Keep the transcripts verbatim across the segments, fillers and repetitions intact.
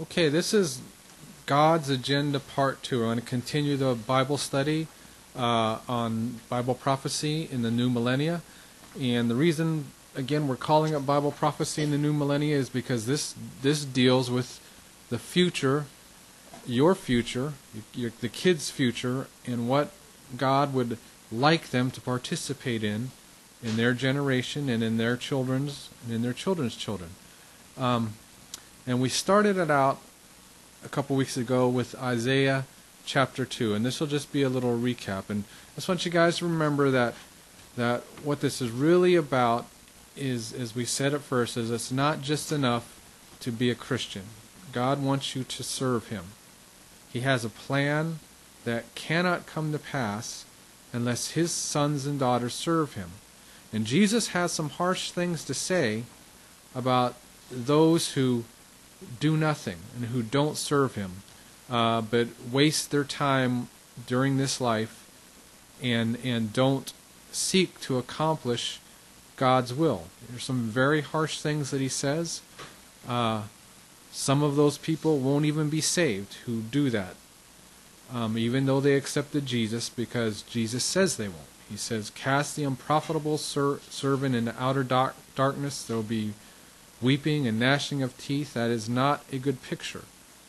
Okay, this is God's Agenda Part two. We're going to continue the Bible study uh, on Bible prophecy in the new millennia. And the reason, again, we're calling it Bible prophecy in the new millennia is because this this deals with the future, your future, your, the kids' future, and what God would like them to participate in in their generation and in their children's and in their children's children. Um, and we started it out a couple weeks ago with Isaiah chapter two, and this will just be a little recap. And I just want you guys to remember that that what this is really about is, as we said at first, is it's not just enough to be a Christian. God wants you to serve Him. He has a plan that cannot come to pass unless His sons and daughters serve Him. And Jesus has some harsh things to say about those who do nothing and who don't serve Him, uh, but waste their time during this life and and don't seek to accomplish God's will. There's some very harsh things that He says. Uh, some of those people won't even be saved who do that, um, even though they accepted Jesus, because Jesus says they won't. He says, "Cast the unprofitable ser- servant into outer dark- darkness. There will be weeping and gnashing of teeth." That is not a good picture.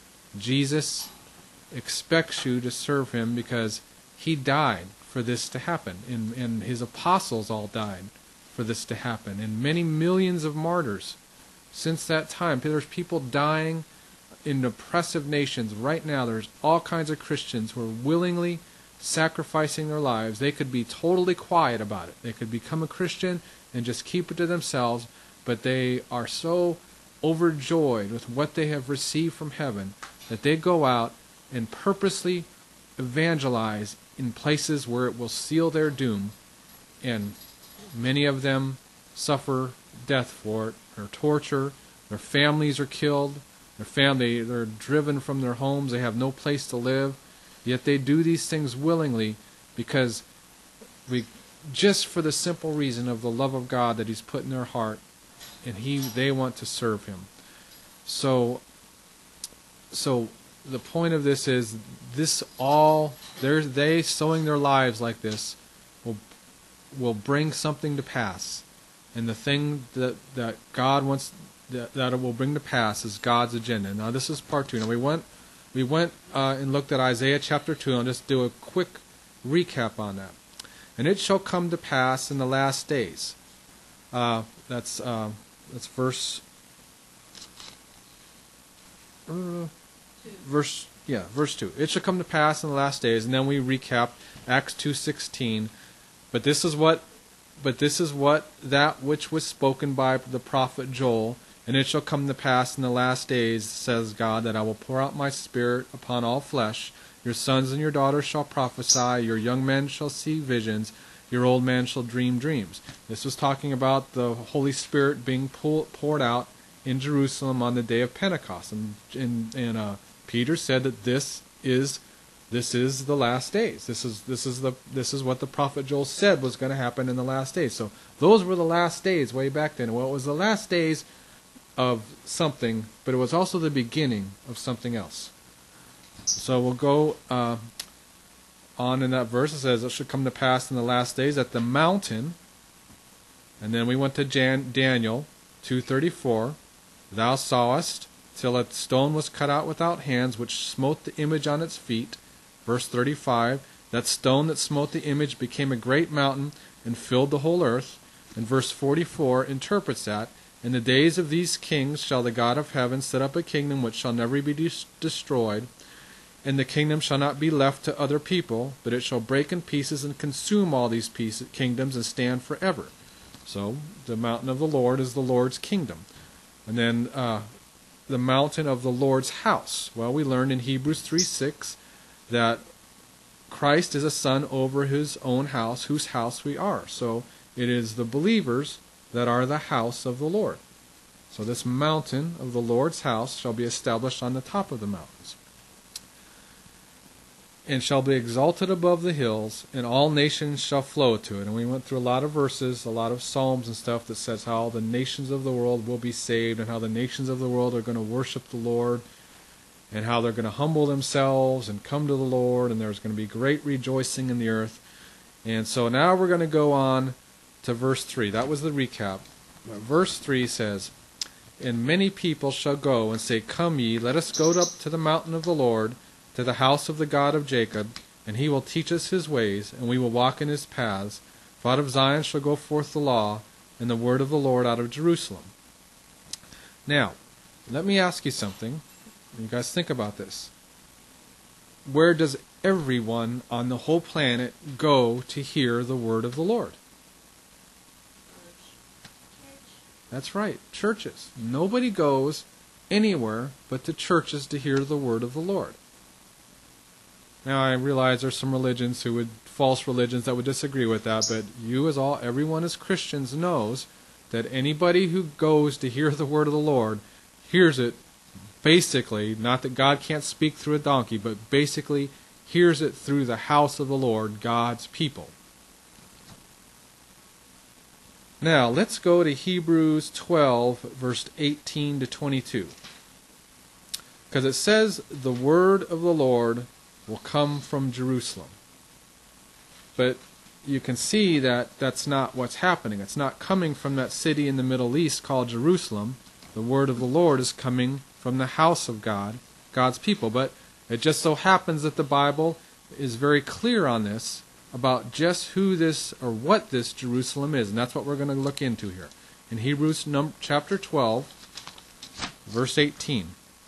Jesus expects you to serve Him because He died for this to happen. And, and His apostles all died for this to happen. And many millions of martyrs since that time. There's people dying in oppressive nations right now. There's all kinds of Christians who are willingly sacrificing their lives. They could be totally quiet about it. They could become a Christian and just keep it to themselves, but they are so overjoyed with what they have received from heaven that they go out and purposely evangelize in places where it will seal their doom, and many of them suffer death for it, or torture. Their families are killed. Their family, they're driven from their homes. They have no place to live. Yet they do these things willingly because we, just for the simple reason of the love of God that He's put in their heart, and he they want to serve Him. So, so the point of this is this all they're they sowing their lives like this will will bring something to pass, and the thing that that God wants that, that it will bring to pass is God's agenda. Now this is part two. Now we went we went uh, and looked at Isaiah chapter two. I'll just do a quick recap on that. And it shall come to pass in the last days. Uh, that's uh, that's verse. Uh, verse yeah, verse two. It shall come to pass in the last days, and then we recap Acts two sixteen. But this is what, but this is what that which was spoken by the prophet Joel. And it shall come to pass in the last days, says God, that I will pour out my Spirit upon all flesh. Your sons and your daughters shall prophesy. Your young men shall see visions. Your old man shall dream dreams. This was talking about the Holy Spirit being pull, poured out in Jerusalem on the day of Pentecost. And, and, and uh, Peter said that this is this is the last days. This is this is the this is what the prophet Joel said was going to happen in the last days. So those were the last days way back then. Well, it was the last days of something, but it was also the beginning of something else. So we'll go uh, on in that verse. It says, it should come to pass in the last days at the mountain. And then we went to Jan- Daniel two thirty-four. Thou sawest till a stone was cut out without hands, which smote the image on its feet. Verse thirty-five. That stone that smote the image became a great mountain and filled the whole earth. And verse forty-four interprets that. In the days of these kings shall the God of heaven set up a kingdom which shall never be de- destroyed. And the kingdom shall not be left to other people, but it shall break in pieces and consume all these pieces, kingdoms and stand forever. So, the mountain of the Lord is the Lord's kingdom. And then, uh, the mountain of the Lord's house. Well, we learned in Hebrews three six that Christ is a son over His own house, whose house we are. So, it is the believers that are the house of the Lord. So, this mountain of the Lord's house shall be established on the top of the mountains, and shall be exalted above the hills, and all nations shall flow to it. And we went through a lot of verses, a lot of psalms and stuff that says how the nations of the world will be saved, and how the nations of the world are going to worship the Lord. and how they're going to humble themselves and come to the Lord, and there's going to be great rejoicing in the earth. And so now we're going to go on to verse three. That was the recap. Verse three says, "And many people shall go and say, Come ye, let us go up to the mountain of the Lord, to the house of the God of Jacob, and he will teach us his ways, and we will walk in his paths. For out of Zion shall go forth the law, and the word of the Lord out of Jerusalem." Now, let me ask you something. You guys think about this. Where does everyone on the whole planet go to hear the word of the Lord? That's right, churches. Nobody goes anywhere but to churches to hear the word of the Lord. Now, I realize there's some religions who would, false religions that would disagree with that, but you as all, everyone as Christians knows that anybody who goes to hear the word of the Lord hears it basically, not that God can't speak through a donkey, but basically hears it through the house of the Lord, God's people. Now, let's go to Hebrews twelve, verse eighteen to twenty-two. Because it says, the word of the Lord will come from Jerusalem. But you can see that that's not what's happening. It's not coming from that city in the Middle East called Jerusalem. The word of the Lord is coming from the house of God, God's people. But it just so happens that the Bible is very clear on this, about just who this, or what this Jerusalem is. And that's what we're going to look into here. In Hebrews num- chapter twelve, verse eighteen.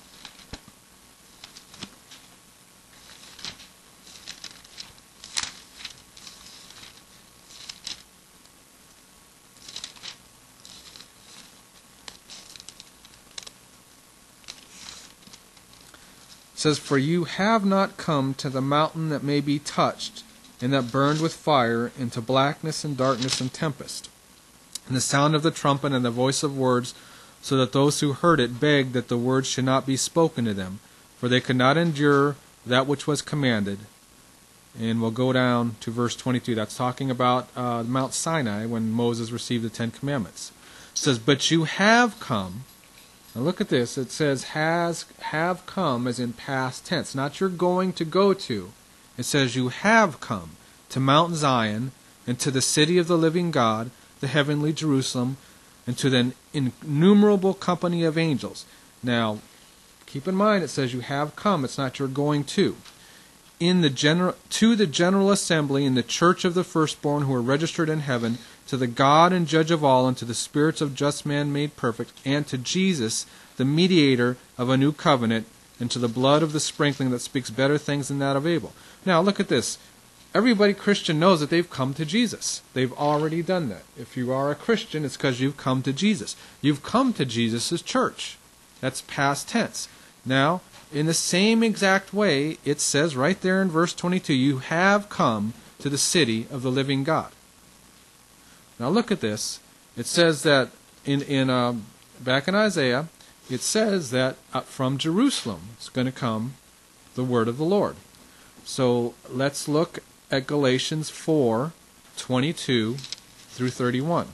It says, "For you have not come to the mountain that may be touched, and that burned with fire, into blackness and darkness and tempest, and the sound of the trumpet and the voice of words, so that those who heard it begged that the words should not be spoken to them, for they could not endure that which was commanded." And we'll go down to verse twenty-two. That's talking about uh, Mount Sinai when Moses received the Ten Commandments. It says, "But you have come." Now look at this. It says has have come as in past tense. Not you're going to go to. It says you have come to Mount Zion, and to the city of the living God, the heavenly Jerusalem, and to the innumerable company of angels. Now, keep in mind it says you have come. It's not you're going to. In the general, to the general assembly in the church of the firstborn who are registered in heaven, to the God and judge of all, and to the spirits of just men made perfect, and to Jesus, the mediator of a new covenant, and to the blood of the sprinkling that speaks better things than that of Abel. Now look at this. Everybody Christian knows that they've come to Jesus. They've already done that. If you are a Christian, it's because you've come to Jesus. You've come to Jesus' church. That's past tense. Now, in the same exact way, it says right there in verse twenty-two, you have come to the city of the living God. Now look at this. It says that in in um, back in Isaiah, it says that uh, from Jerusalem is going to come the word of the Lord. So let's look at Galatians four, twenty-two through thirty-one.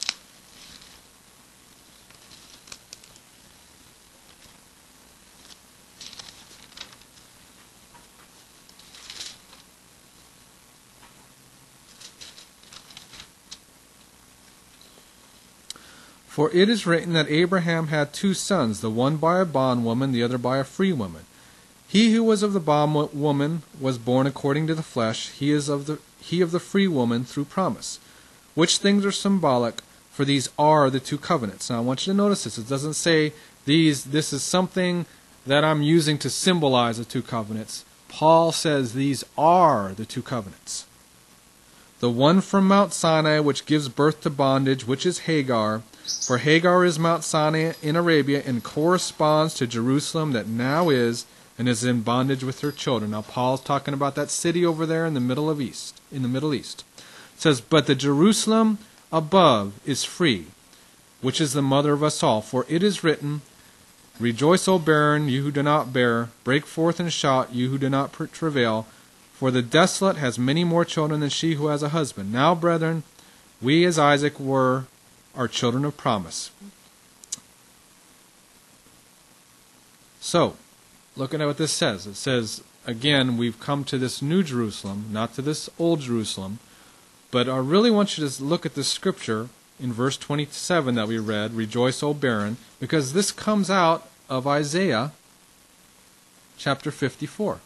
For it is written that Abraham had two sons, the one by a bondwoman, the other by a free woman. He who was of the bondwoman was born according to the flesh, he is of the he of the free woman through promise. Which things are symbolic, for these are the two covenants. Now I want you to notice this. It doesn't say these this is something that I'm using to symbolize the two covenants. Paul says these are the two covenants. The one from Mount Sinai, which gives birth to bondage, which is Hagar. For Hagar is Mount Sinai in Arabia and corresponds to Jerusalem that now is and is in bondage with her children. Now Paul's talking about that city over there in the Middle of East, in the Middle East. It says, "But the Jerusalem above is free, which is the mother of us all. For it is written, Rejoice, O barren, you who do not bear. Break forth and shout, you who do not travail. For the desolate has many more children than she who has a husband. Now, brethren, we as Isaac were, are children of promise." So, looking at what this says. It says, again, we've come to this new Jerusalem, not to this old Jerusalem. But I really want you to look at this scripture in verse twenty-seven that we read, "Rejoice, O barren," because this comes out of Isaiah chapter fifty-four.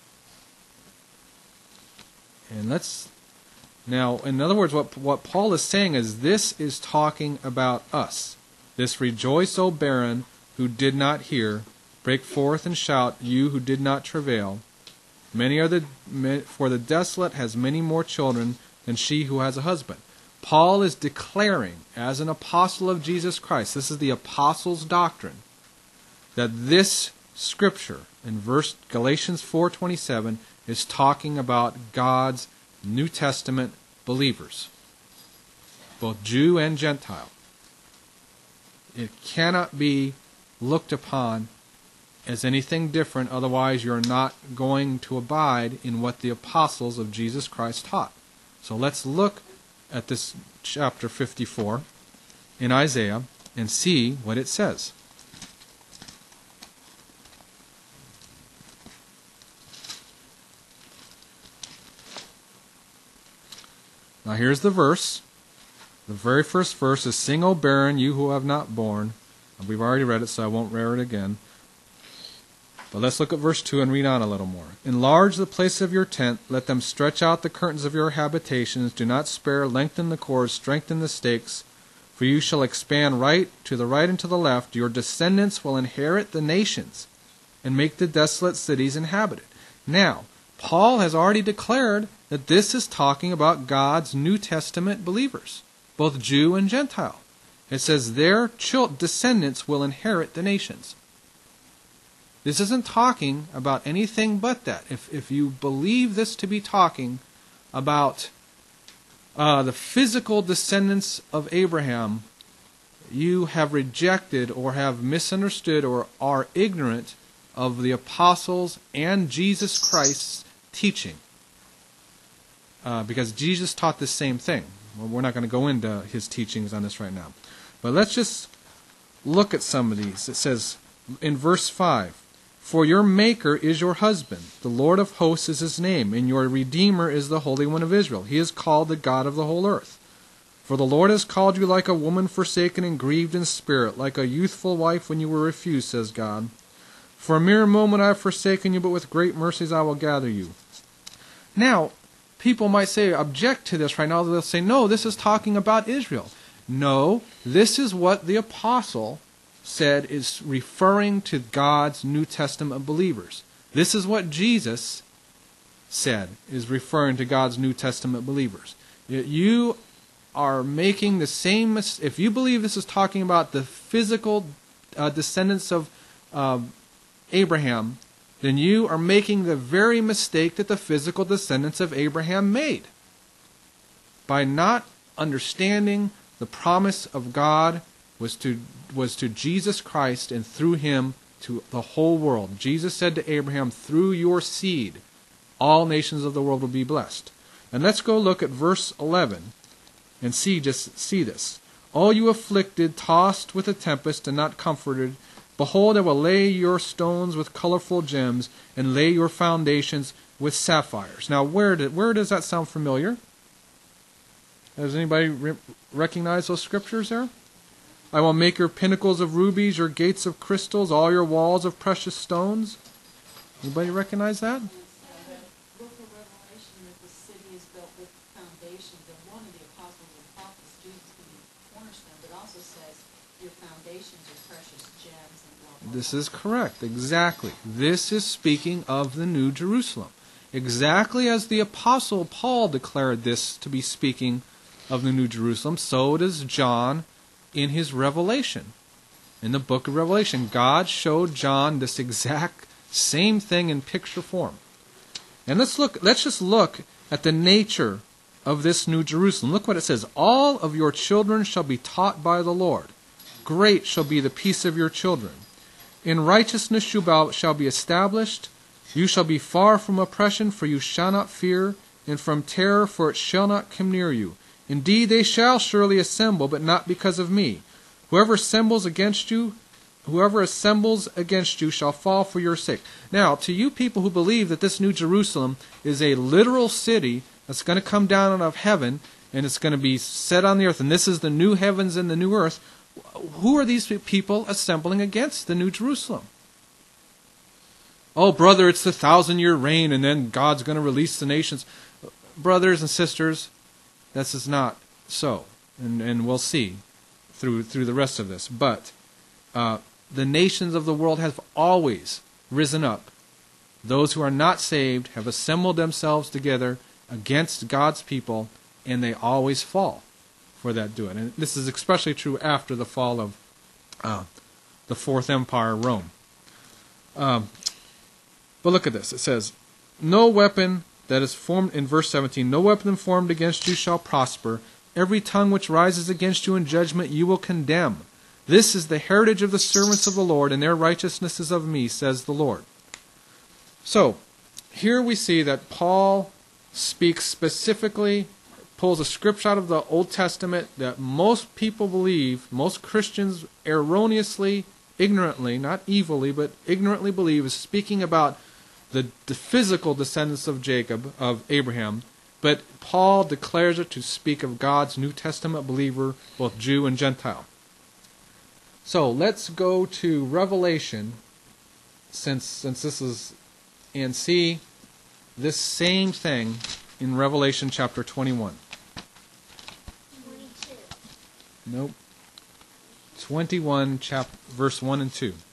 And let's, now, in other words, what, what Paul is saying is this is talking about us. This "Rejoice, O barren, who did not hear. Break forth and shout, you who did not travail. Many are the, for the desolate has many more children than she who has a husband." Paul is declaring, as an apostle of Jesus Christ, this is the apostles' doctrine, that this scripture in verse Galatians four twenty-seven is talking about God's New Testament believers, both Jew and Gentile. It cannot be looked upon as anything different, otherwise you're not going to abide in what the apostles of Jesus Christ taught. So let's look at this chapter fifty-four in Isaiah and see what it says. Now here's the verse. The very first verse is, "Sing, O barren, you who have not borne." We've already read it, so I won't read it again. But let's look at verse two and read on a little more. "Enlarge the place of your tent. Let them stretch out the curtains of your habitations. Do not spare. Lengthen the cords. Strengthen the stakes. For you shall expand right to the right and to the left. Your descendants will inherit the nations and make the desolate cities inhabited." Now, Paul has already declared that this is talking about God's New Testament believers, both Jew and Gentile. It says their descendants will inherit the nations. This isn't talking about anything but that. If if you believe this to be talking about uh, the physical descendants of Abraham, you have rejected or have misunderstood or are ignorant of the apostles and Jesus Christ's teaching. Uh, because Jesus taught the same thing. Well, we're not going to go into his teachings on this right now. But let's just look at some of these. It says in verse five, "For your Maker is your husband, the Lord of hosts is his name, and your Redeemer is the Holy One of Israel. He is called the God of the whole earth. For the Lord has called you like a woman forsaken and grieved in spirit, like a youthful wife when you were refused, says God. For a mere moment I have forsaken you, but with great mercies I will gather you." Now, people might say, object to this right now. They'll say, no, this is talking about Israel. No, this is what the apostle said is referring to God's New Testament believers. This is what Jesus said is referring to God's New Testament believers. You are making the same mistake. If you believe this is talking about the physical uh, descendants of uh, Abraham, then you are making the very mistake that the physical descendants of Abraham made by not understanding the promise of God was to was to Jesus Christ, and through him to the whole world. Jesus said to Abraham, "Through your seed, all nations of the world will be blessed." And let's go look at verse eleven and see just see this. "All you afflicted, tossed with a tempest and not comforted, behold, I will lay your stones with colorful gems and lay your foundations with sapphires." Now, where did, where does that sound familiar? Does anybody re- recognize those scriptures there? "I will make your pinnacles of rubies, your gates of crystals, all your walls of precious stones." Anybody recognize that? It's uh, the book of Revelation that the city is built with foundations, and one of the apostles and prophets, Jesus, can be the cornerstone, but also says your foundations are precious gems and blah, blah, blah. This is correct. Exactly. This is speaking of the New Jerusalem. Exactly as the Apostle Paul declared this to be speaking of the New Jerusalem, so does John in his Revelation. In the book of Revelation, God showed John this exact same thing in picture form. And let's look. Let's just look at the nature of this New Jerusalem. Look what it says. "All of your children shall be taught by the Lord. Great shall be the peace of your children. In righteousness you shall be established. You shall be far from oppression, for you shall not fear, and from terror, for it shall not come near you. Indeed, they shall surely assemble, but not because of me. Whoever assembles against you whoever assembles against you shall fall for your sake. Now, to you people who believe that this New Jerusalem is a literal city that's going to come down out of heaven, and it's going to be set on the earth, and this is the new heavens and the new earth, who are these people assembling against the New Jerusalem? Oh, brother, it's the thousand-year reign, and then God's going to release the nations. Brothers and sisters, this is not so, and, and we'll see through through the rest of this. But uh, the nations of the world have always risen up. Those who are not saved have assembled themselves together against God's people, and they always fall for that doing. And this is especially true after the fall of uh, the Fourth Empire, Rome. Um, but look at this. It says, no weapon that is formed, in verse seventeen, no weapon formed against you shall prosper. Every tongue which rises against you in judgment you will condemn. This is the heritage of the servants of the Lord, and their righteousness is of me, says the Lord. So, here we see that Paul speaks specifically, pulls a scripture out of the Old Testament that most people believe, most Christians erroneously, ignorantly, not evilly, but ignorantly believe, is speaking about the, the physical descendants of Jacob, of Abraham, but Paul declares it to speak of God's New Testament believer, both Jew and Gentile. So let's go to Revelation, since since this is, and see this same thing in Revelation chapter twenty-one. twenty-two. Nope. twenty-one, chap- verse one and two.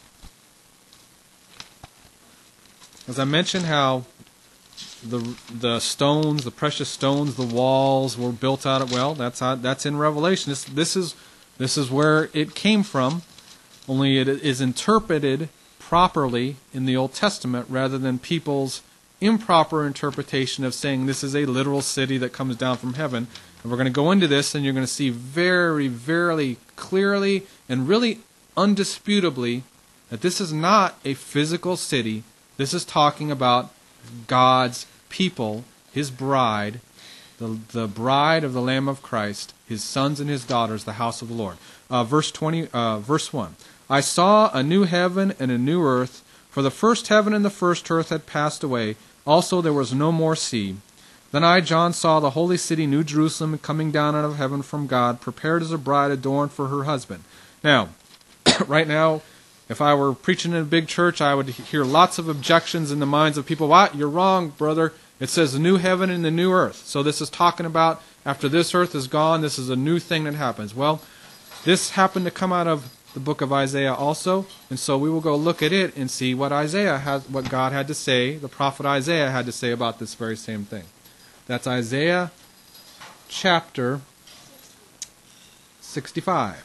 As I mentioned how the the stones, the precious stones, the walls were built out of, well, that's how, that's in Revelation. This, this is this is where it came from, only it is interpreted properly in the Old Testament rather than people's improper interpretation of saying this is a literal city that comes down from heaven. And we're going to go into this, and you're going to see very, very clearly and really undisputably that this is not a physical city. This is talking about God's people, His bride, the, the bride of the Lamb of Christ, His sons and His daughters, the house of the Lord. Uh, verse twenty, uh, verse one. I saw a new heaven and a new earth, for the first heaven and the first earth had passed away. Also there was no more sea. Then I, John, saw the holy city, New Jerusalem, coming down out of heaven from God, prepared as a bride adorned for her husband. Now, right now, if I were preaching in a big church, I would hear lots of objections in the minds of people. What? You're wrong, brother. It says the new heaven and the new earth. So this is talking about after this earth is gone, this is a new thing that happens. Well, this happened to come out of the book of Isaiah also, and so we will go look at it and see what Isaiah has, what God had to say, the prophet Isaiah had to say about this very same thing. That's Isaiah chapter sixty-five.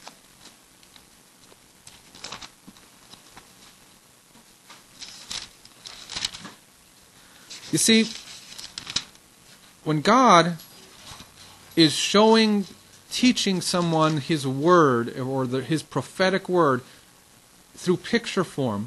You see, when God is showing, teaching someone His word, or the, His prophetic word, through picture form,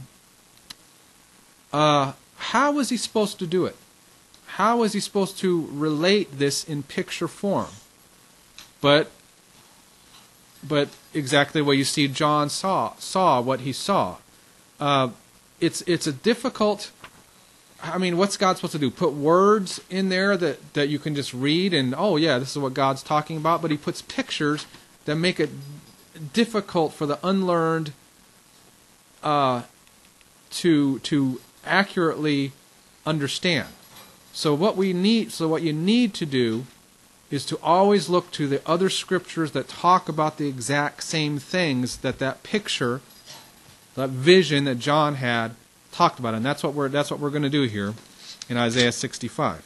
uh, how is He supposed to do it? How is He supposed to relate this in picture form? But, but exactly what you see John saw, saw what he saw. Uh, it's it's a difficult. I mean, what's God supposed to do? Put words in there that, that you can just read and, oh yeah, this is what God's talking about. But He puts pictures that make it difficult for the unlearned uh, to to accurately understand. So what we need, so what you need to do is to always look to the other scriptures that talk about the exact same things that that picture, that vision that John had, talked about, and that's what we're that's what we're going to do here in Isaiah sixty-five.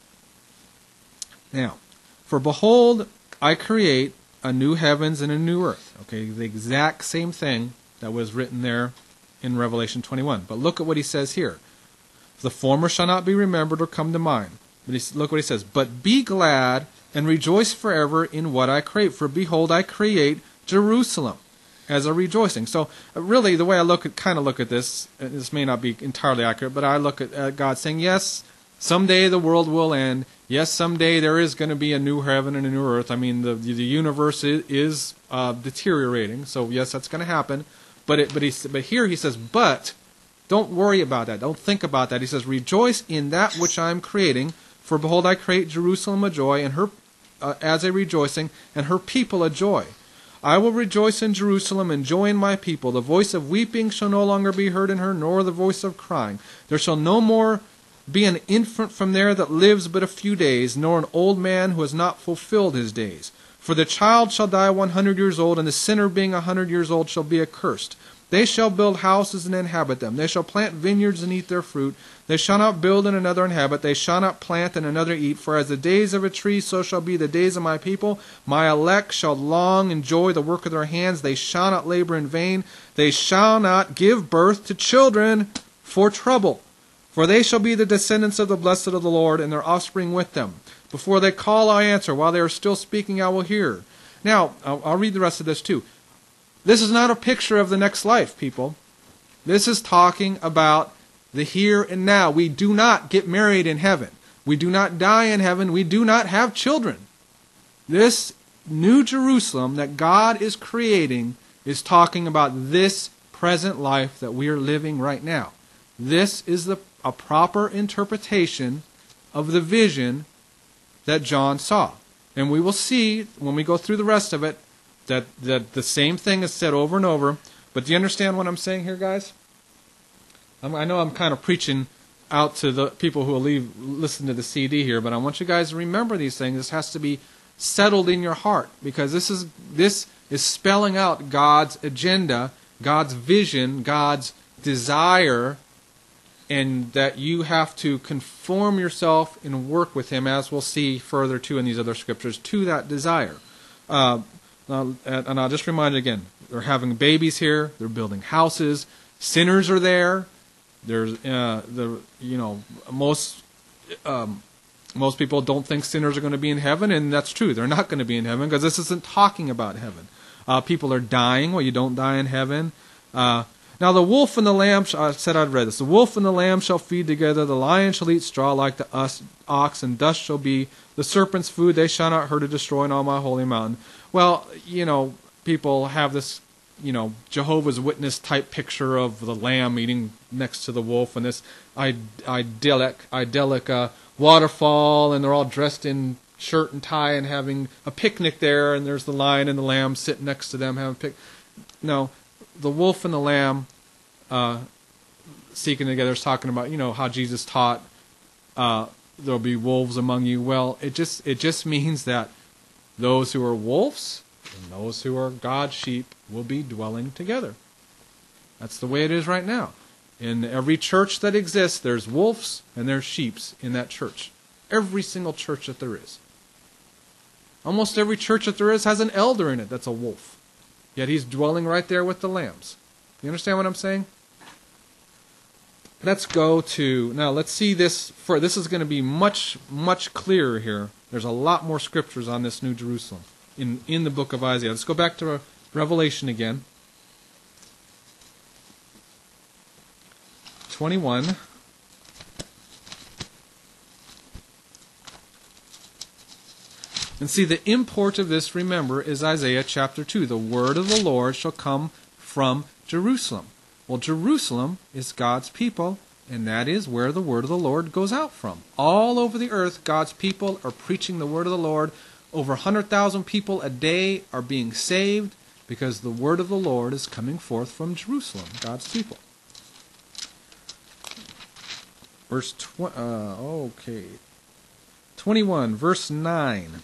Now, for behold, I create a new heavens and a new earth. Okay, the exact same thing that was written there in Revelation twenty-one. But look at what he says here. The former shall not be remembered or come to mind. But he, look what he says. But be glad and rejoice forever in what I create. For behold, I create Jerusalem as a rejoicing. So really, the way I look at, kind of look at this, and this may not be entirely accurate, but I look at uh, God saying, yes, someday the world will end. Yes, someday there is going to be a new heaven and a new earth. I mean, the the universe is, is uh, deteriorating. So yes, that's going to happen. But it, but he, but here he says, but don't worry about that. Don't think about that. He says, rejoice in that which I am creating. For behold, I create Jerusalem a joy, and her uh, as a rejoicing, and her people a joy. I will rejoice in Jerusalem and joy in my people. The voice of weeping shall no longer be heard in her, nor the voice of crying. There shall no more be an infant from there that lives but a few days, nor an old man who has not fulfilled his days. For the child shall die one hundred years old, and the sinner being a hundred years old shall be accursed. They shall build houses and inhabit them. They shall plant vineyards and eat their fruit. They shall not build and another inhabit. They shall not plant and another eat. For as the days of a tree, so shall be the days of my people. My elect shall long enjoy the work of their hands. They shall not labor in vain. They shall not give birth to children for trouble. For they shall be the descendants of the blessed of the Lord, and their offspring with them. Before they call, I answer. While they are still speaking, I will hear. Now, I'll, I'll read the rest of this too. This is not a picture of the next life, people. This is talking about the here and now. We do not get married in heaven. We do not die in heaven. We do not have children. This new Jerusalem that God is creating is talking about this present life that we are living right now. This is the, a proper interpretation of the vision that John saw. And we will see, when we go through the rest of it, that, that the same thing is said over and over. But do you understand what I'm saying here, guys? I'm, I know I'm kind of preaching out to the people who will leave, listen to the C D here, but I want you guys to remember these things. This has to be settled in your heart, because this is this is spelling out God's agenda, God's vision, God's desire, and that you have to conform yourself and work with Him, as we'll see further too in these other scriptures, to that desire. Uh, and I'll just remind you again, they're having babies here, they're building houses, sinners are there. There's, uh, the you know, most um, most people don't think sinners are going to be in heaven, and that's true. They're not going to be in heaven, because this isn't talking about heaven. Uh, people are dying. Well, you don't die in heaven. Uh, now the wolf and the lamb, I said I'd read this. The wolf and the lamb shall feed together. The lion shall eat straw like the us, ox, and dust shall be the serpent's food. They shall not hurt or destroy in all my holy mountain. Well, you know, people have this, you know, Jehovah's Witness type picture of the lamb eating next to the wolf, and this idyllic, idyllic uh, waterfall, and they're all dressed in shirt and tie and having a picnic there, and there's the lion and the lamb sitting next to them having a pic. No, the wolf and the lamb uh, seeking together is talking about, you know, how Jesus taught uh, there'll be wolves among you. Well, it just it just means that those who are wolves and those who are God's sheep will be dwelling together. That's the way it is right now. In every church that exists, there's wolves and there's sheeps in that church. Every single church that there is. Almost every church that there is has an elder in it that's a wolf. Yet he's dwelling right there with the lambs. You understand what I'm saying? Let's go to, now let's see this, for this is going to be much, much clearer here. There's a lot more scriptures on this New Jerusalem in, in the book of Isaiah. Let's go back to Revelation again. twenty-one. And see, the import of this, remember, is Isaiah chapter two. The word of the Lord shall come from Jerusalem. Well, Jerusalem is God's people, and that is where the word of the Lord goes out from. All over the earth, God's people are preaching the word of the Lord. Over one hundred thousand people a day are being saved because the word of the Lord is coming forth from Jerusalem, God's people. Verse tw- uh, okay, twenty-one, verse nine.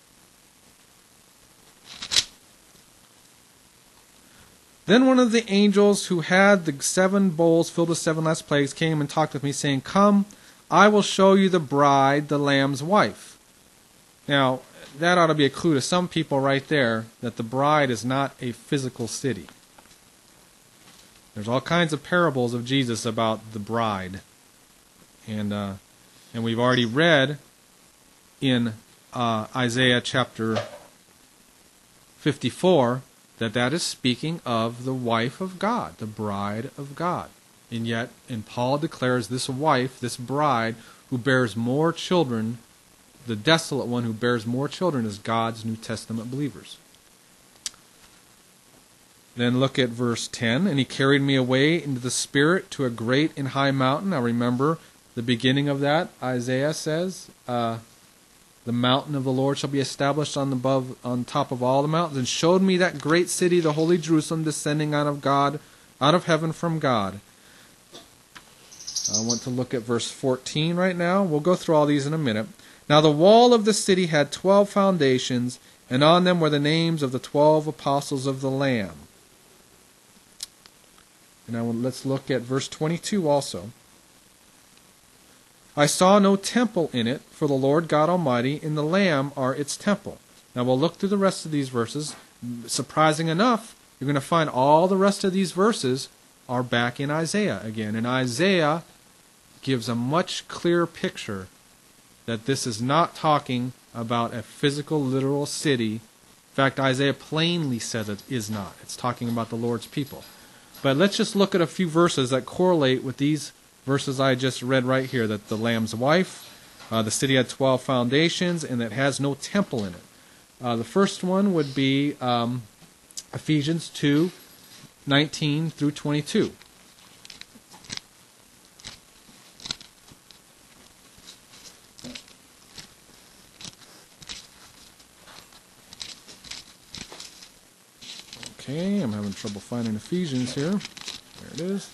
Then one of the angels who had the seven bowls filled with seven last plagues came and talked with me, saying, "Come, I will show you the bride, the Lamb's wife." Now, that ought to be a clue to some people right there that the bride is not a physical city. There's all kinds of parables of Jesus about the bride. And uh, and we've already read in uh, Isaiah chapter fifty-four that that is speaking of the wife of God, the bride of God. And yet, and Paul declares this wife, this bride, who bears more children, the desolate one who bears more children, is God's New Testament believers. Then look at verse ten. And he carried me away into the Spirit to a great and high mountain. Now remember, the beginning of that, Isaiah says, uh, the mountain of the Lord shall be established on the above, on top of all the mountains, and showed me that great city, the holy Jerusalem, descending out of God, out of heaven from God. I want to look at verse fourteen right now. We'll go through all these in a minute. Now the wall of the city had twelve foundations, and on them were the names of the twelve apostles of the Lamb. Now let's look at verse twenty-two also. I saw no temple in it, for the Lord God Almighty and the Lamb are its temple. Now we'll look through the rest of these verses. Surprising enough, you're going to find all the rest of these verses are back in Isaiah again. And Isaiah gives a much clearer picture that this is not talking about a physical, literal city. In fact, Isaiah plainly says it is not. It's talking about the Lord's people. But let's just look at a few verses that correlate with these verses I just read right here, that the Lamb's wife, uh, the city had twelve foundations, and it has no temple in it. Uh, the first one would be um, Ephesians two, nineteen through twenty-two. Okay, I'm having trouble finding Ephesians here. There it is.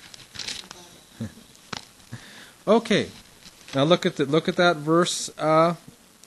Okay, now look at the, look at that verse uh,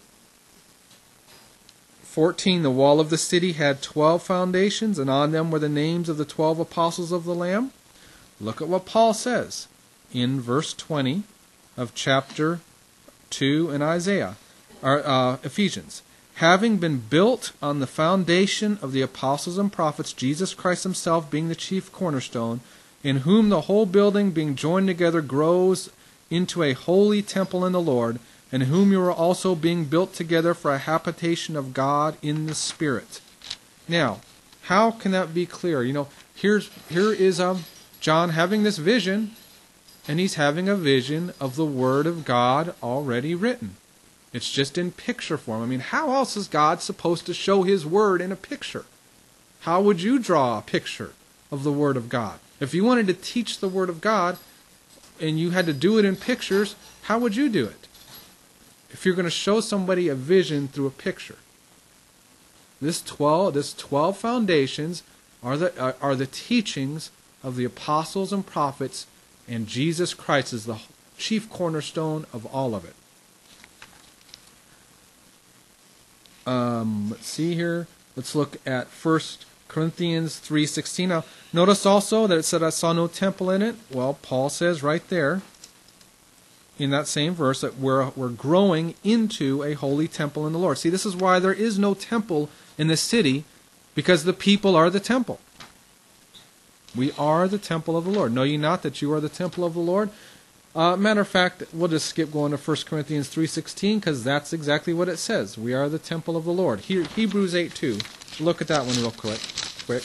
fourteen. The wall of the city had twelve foundations, and on them were the names of the twelve apostles of the Lamb. Look at what Paul says in verse twenty of chapter two in Isaiah, or uh, Ephesians. Having been built on the foundation of the apostles and prophets, Jesus Christ himself being the chief cornerstone, in whom the whole building being joined together grows into a holy temple in the Lord, in whom you are also being built together for a habitation of God in the Spirit. Now, how can that be clear? You know, here's here is um, John having this vision, and he's having a vision of the Word of God already written. It's just in picture form. I mean, how else is God supposed to show His Word in a picture? How would you draw a picture of the Word of God? If you wanted to teach the Word of God, and you had to do it in pictures, how would you do it? If you're going to show somebody a vision through a picture. This twelve, this twelve foundations are the are, are the teachings of the apostles and prophets, and Jesus Christ is the chief cornerstone of all of it. Um, let's see here. Let's look at First Corinthians three sixteen. Now, notice also that it said, I saw no temple in it. Well, Paul says right there, in that same verse, that we're, we're growing into a holy temple in the Lord. See, this is why there is no temple in this city, because the people are the temple. We are the temple of the Lord. Know ye not that you are the temple of the Lord? Uh, matter of fact, we'll just skip going to First Corinthians three sixteen, because that's exactly what it says. We are the temple of the Lord. Here, Hebrews eight two. Look at that one real quick. quick.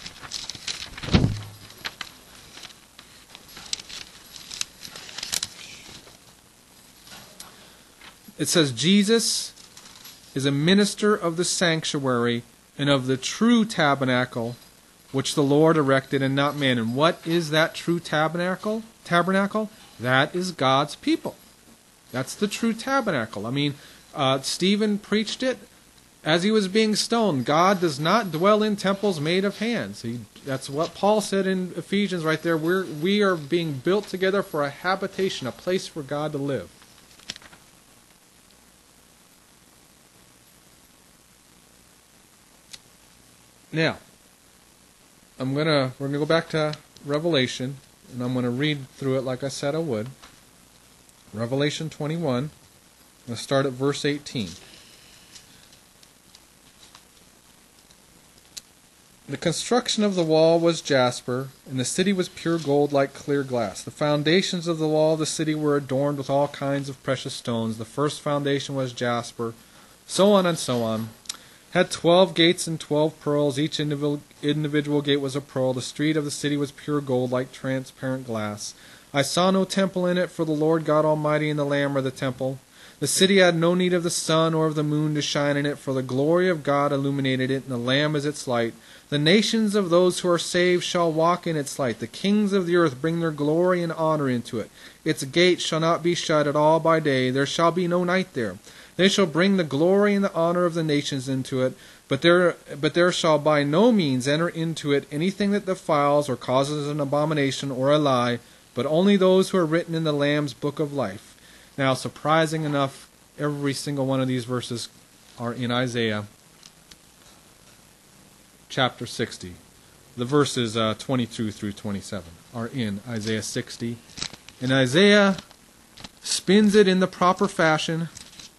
It says, Jesus is a minister of the sanctuary and of the true tabernacle, which the Lord erected and not man. And what is that true tabernacle? Tabernacle? That is God's people. That's the true tabernacle. I mean, uh, Stephen preached it as he was being stoned. God does not dwell in temples made of hands. He, that's what Paul said in Ephesians right there. We're, we are being built together for a habitation, a place for God to live. Now, I'm gonna we're gonna go back to Revelation, and I'm gonna read through it like I said I would. Revelation twenty-one. I'm gonna start at verse eighteen. The construction of the wall was jasper, and the city was pure gold like clear glass. The foundations of the wall of the city were adorned with all kinds of precious stones. The first foundation was jasper, so on and so on. Had twelve gates and twelve pearls. Each individual, individual gate was a pearl. The street of the city was pure gold like transparent glass. I saw no temple in it, for the Lord God Almighty and the Lamb are the temple. The city had no need of the sun or of the moon to shine in it, for the glory of God illuminated it, and the Lamb is its light. The nations of those who are saved shall walk in its light. The kings of the earth bring their glory and honor into it. Its gates shall not be shut at all by day. There shall be no night there. They shall bring the glory and the honor of the nations into it, but there, but there shall by no means enter into it anything that defiles or causes an abomination or a lie, but only those who are written in the Lamb's book of life. Now, surprising enough, every single one of these verses are in Isaiah chapter sixty. The verses uh, twenty-two through twenty-seven are in Isaiah sixty. And Isaiah spins it in the proper fashion.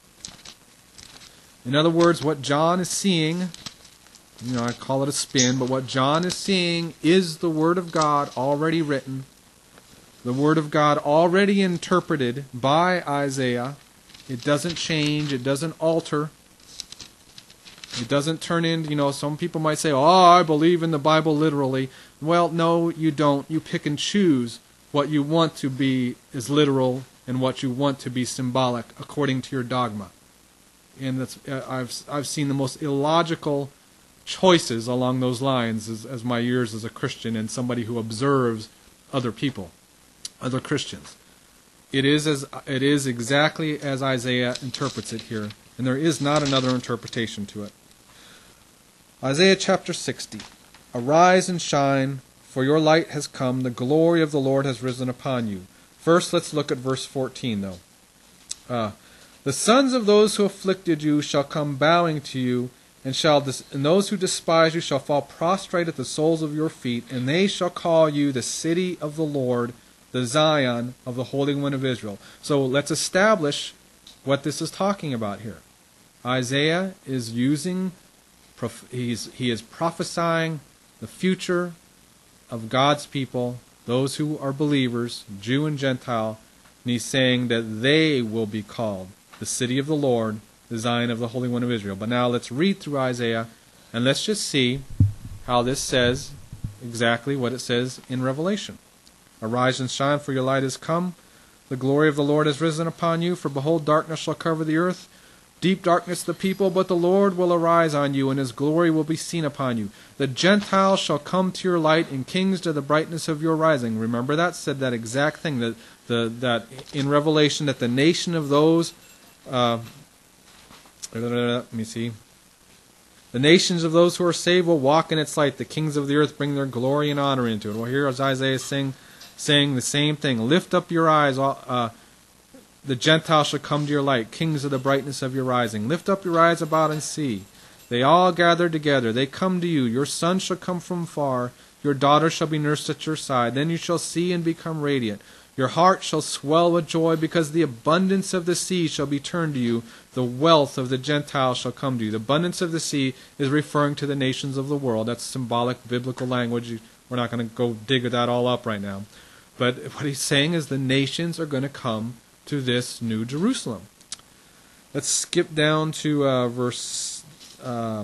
In other words, what John is seeing, you know, I call it a spin, but what John is seeing is the Word of God already written, the Word of God already interpreted by Isaiah. It doesn't change, it doesn't alter, it doesn't turn into, you know, some people might say, oh, I believe in the Bible literally. Well, no, you don't. You pick and choose what you want to be is literal and what you want to be symbolic according to your dogma. And that's, uh, I've I've seen the most illogical choices along those lines as, as my years as a Christian and somebody who observes other people, other Christians. It is as it is exactly as Isaiah interprets it here, and there is not another interpretation to it. Isaiah chapter sixty. Arise and shine, for your light has come, the glory of the Lord has risen upon you. First, let's look at verse fourteen, though. Uh, the sons of those who afflicted you shall come bowing to you, and shall dis- and those who despise you shall fall prostrate at the soles of your feet, and they shall call you the city of the Lord, the Zion of the Holy One of Israel. So let's establish what this is talking about here. Isaiah is using, he's, he is prophesying the future of God's people, those who are believers, Jew and Gentile, and he's saying that they will be called the city of the Lord, the Zion of the Holy One of Israel. But now let's read through Isaiah, and let's just see how this says exactly what it says in Revelation. Arise and shine, for your light is come. The glory of the Lord has risen upon you. For behold, darkness shall cover the earth, deep darkness the people, but the Lord will arise on you, and his glory will be seen upon you. The Gentiles shall come to your light, and kings to the brightness of your rising. Remember that? Said that exact thing, that, the, that in Revelation, that the nation of those, uh, let me see, the nations of those who are saved will walk in its light. The kings of the earth bring their glory and honor into it. Well, here is Isaiah saying, saying the same thing. Lift up your eyes, uh, the Gentiles shall come to your light, kings of the brightness of your rising. Lift up your eyes about and see. They all gather together. They come to you. Your son shall come from far. Your daughter shall be nursed at your side. Then you shall see and become radiant. Your heart shall swell with joy, because the abundance of the sea shall be turned to you. The wealth of the Gentiles shall come to you. The abundance of the sea is referring to the nations of the world. That's symbolic biblical language. We're not going to go dig that all up right now. But what he's saying is the nations are going to come to this new Jerusalem. Let's skip down to uh, verse, uh,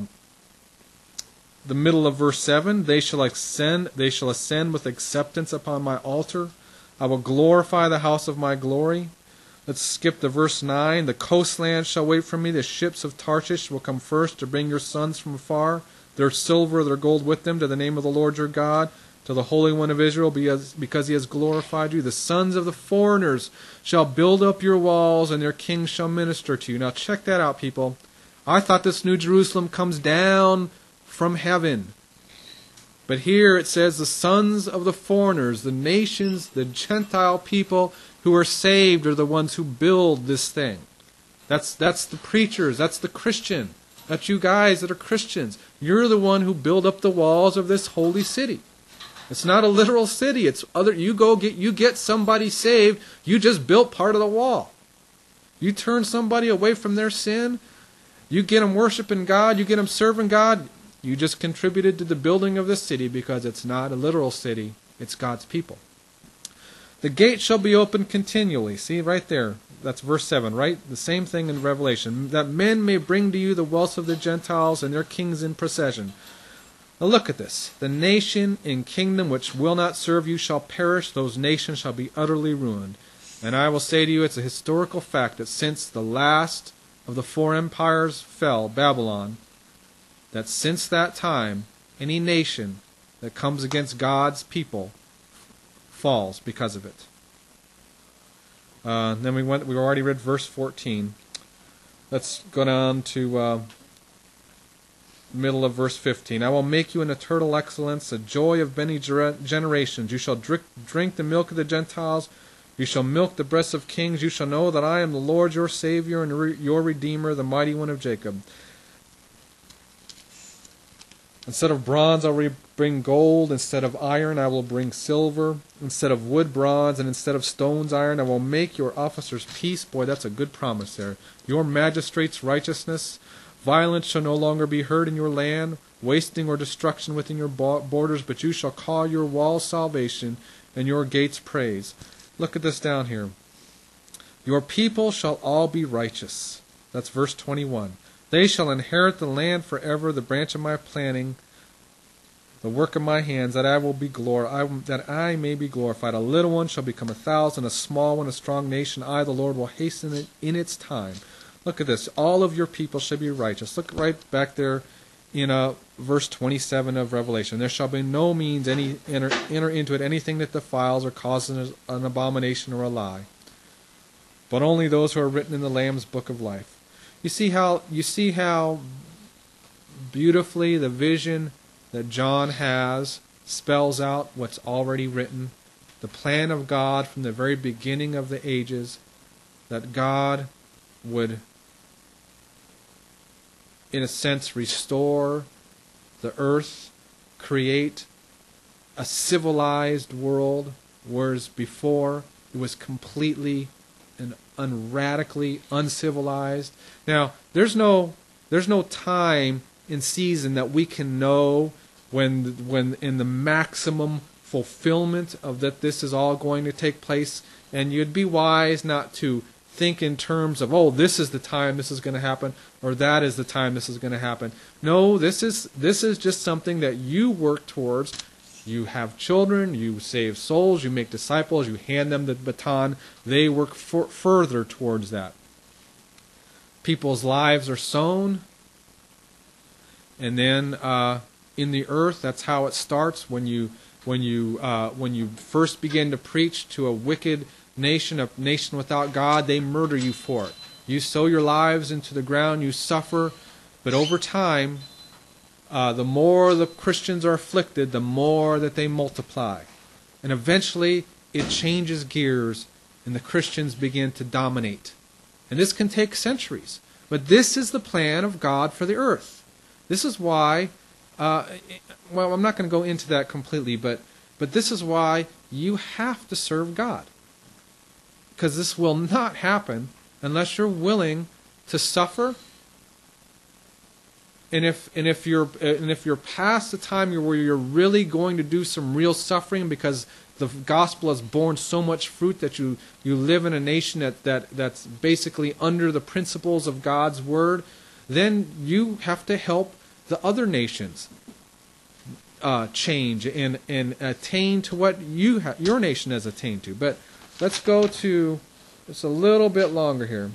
the middle of verse seven. They shall ascend. They shall ascend with acceptance upon my altar. I will glorify the house of my glory. Let's skip to verse nine. The coastlands shall wait for me. The ships of Tarshish will come first to bring your sons from afar, their silver, their gold with them, to the name of the Lord your God, to the Holy One of Israel, because he has glorified you. The sons of the foreigners shall build up your walls, and their kings shall minister to you. Now check that out, people. I thought this new Jerusalem comes down from heaven. But here it says the sons of the foreigners, the nations, the Gentile people who are saved are the ones who build this thing. That's, that's the preachers. That's the Christian. That's you guys that are Christians. You're the one who build up the walls of this holy city. It's not a literal city. It's other. You go get you get somebody saved. You just built part of the wall. You turn somebody away from their sin. You get them worshiping God. You get them serving God. You just contributed to the building of this city, because it's not a literal city. It's God's people. The gate shall be open continually. See right there. That's verse seven, right? The same thing in Revelation. That men may bring to you the wealth of the Gentiles and their kings in procession. Now look at this. The nation and kingdom which will not serve you shall perish. Those nations shall be utterly ruined. And I will say to you, it's a historical fact that since the last of the four empires fell, Babylon, that since that time, any nation that comes against God's people falls because of it. Uh, then we went. We already read verse fourteen. Let's go down to uh, middle of verse fifteen. I will make you an eternal excellence, a joy of many generations. You shall drink, drink the milk of the Gentiles. You shall milk the breasts of kings. You shall know that I am the Lord your Savior and re- your Redeemer, the mighty one of Jacob. Instead of bronze I will bring gold. Instead of iron I will bring silver. Instead of wood, bronze. And instead of stones, iron. I will make your officers peace. Boy, that's a good promise there. Your magistrates righteousness. Violence shall no longer be heard in your land, wasting or destruction within your borders, but you shall call your walls salvation and your gates praise. Look at this down here. Your people shall all be righteous. That's verse twenty-one. They shall inherit the land forever, the branch of my planting, the work of my hands, that I will be glorified, that I may be glorified. A little one shall become a thousand, a small one a strong nation. I, the Lord, will hasten it in its time. Look at this. All of your people shall be righteous. Look right back there in uh, verse twenty-seven of Revelation. There shall be no means any enter, enter into it anything that defiles or causes an abomination or a lie, but only those who are written in the Lamb's book of life. You see how you see how beautifully the vision that John has spells out what's already written, the plan of God from the very beginning of the ages, that God would, in a sense, restore the earth, create a civilized world, whereas before it was completely and unradically uncivilized. Now, there's no there's no time in season that we can know when when in the maximum fulfillment of that this is all going to take place, and you'd be wise not to think in terms of, oh, this is the time this is going to happen, or that is the time this is going to happen. No, this is this is just something that you work towards. You have children, you save souls, you make disciples, you hand them the baton. They work for, further towards that. People's lives are sown, and then uh, in the earth, that's how it starts. When you when you uh, when you first begin to preach to a wicked nation, a nation without God, they murder you for it. You sow your lives into the ground, you suffer, but over time, Uh, the more the Christians are afflicted, the more that they multiply. And eventually, it changes gears, and the Christians begin to dominate. And this can take centuries. But this is the plan of God for the earth. This is why, uh, well, I'm not going to go into that completely, but, but this is why you have to serve God. Because this will not happen unless you're willing to suffer. And if and if you're and if you're past the time where you're really going to do some real suffering because the gospel has borne so much fruit that you, you live in a nation that, that that's basically under the principles of God's word, then you have to help the other nations uh, change and and attain to what you ha- your nation has attained to. But let's go to just a little bit longer here.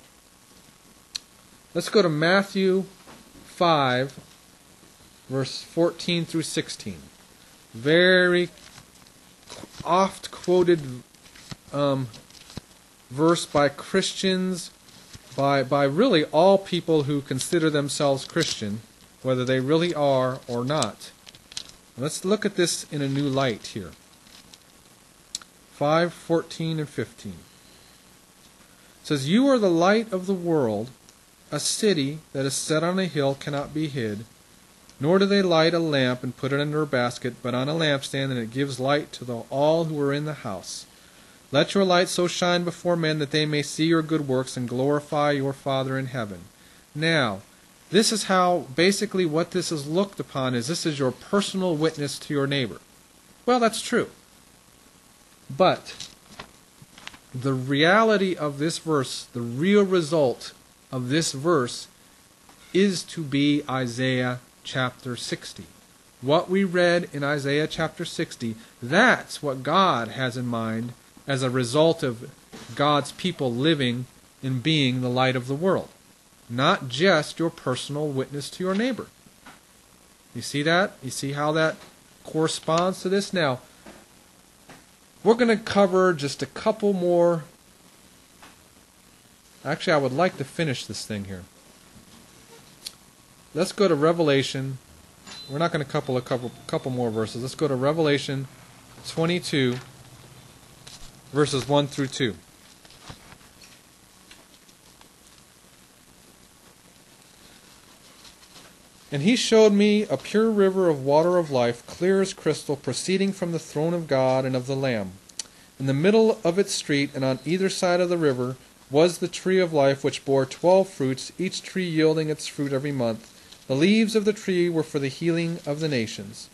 Let's go to Matthew five, verse fourteen through sixteen. Very oft quoted um, verse by Christians, by by really all people who consider themselves Christian, whether they really are or not. Let's look at this in a new light here. five, fourteen, and fifteen. It says, "You are the light of the world. A city that is set on a hill cannot be hid, nor do they light a lamp and put it under a basket, but on a lampstand, and it gives light to the, all who are in the house. Let your light so shine before men that they may see your good works and glorify your Father in heaven." Now, this is how, basically what this is looked upon is this is your personal witness to your neighbor. Well, that's true. But the reality of this verse, the real result of this verse is to be Isaiah chapter sixty. What we read in Isaiah chapter sixty, that's what God has in mind as a result of God's people living and being the light of the world, not just your personal witness to your neighbor. You see that? You see how that corresponds to this? Now, we're going to cover just a couple more. Actually, I would like to finish this thing here. Let's go to Revelation. We're not going to couple a couple couple more verses. Let's go to Revelation twenty-two, verses one through two. And he showed me a pure river of water of life, clear as crystal, proceeding from the throne of God and of the Lamb. In the middle of its street, and on either side of the river, was the tree of life, which bore twelve fruits, each tree yielding its fruit every month. The leaves of the tree were for the healing of the nations.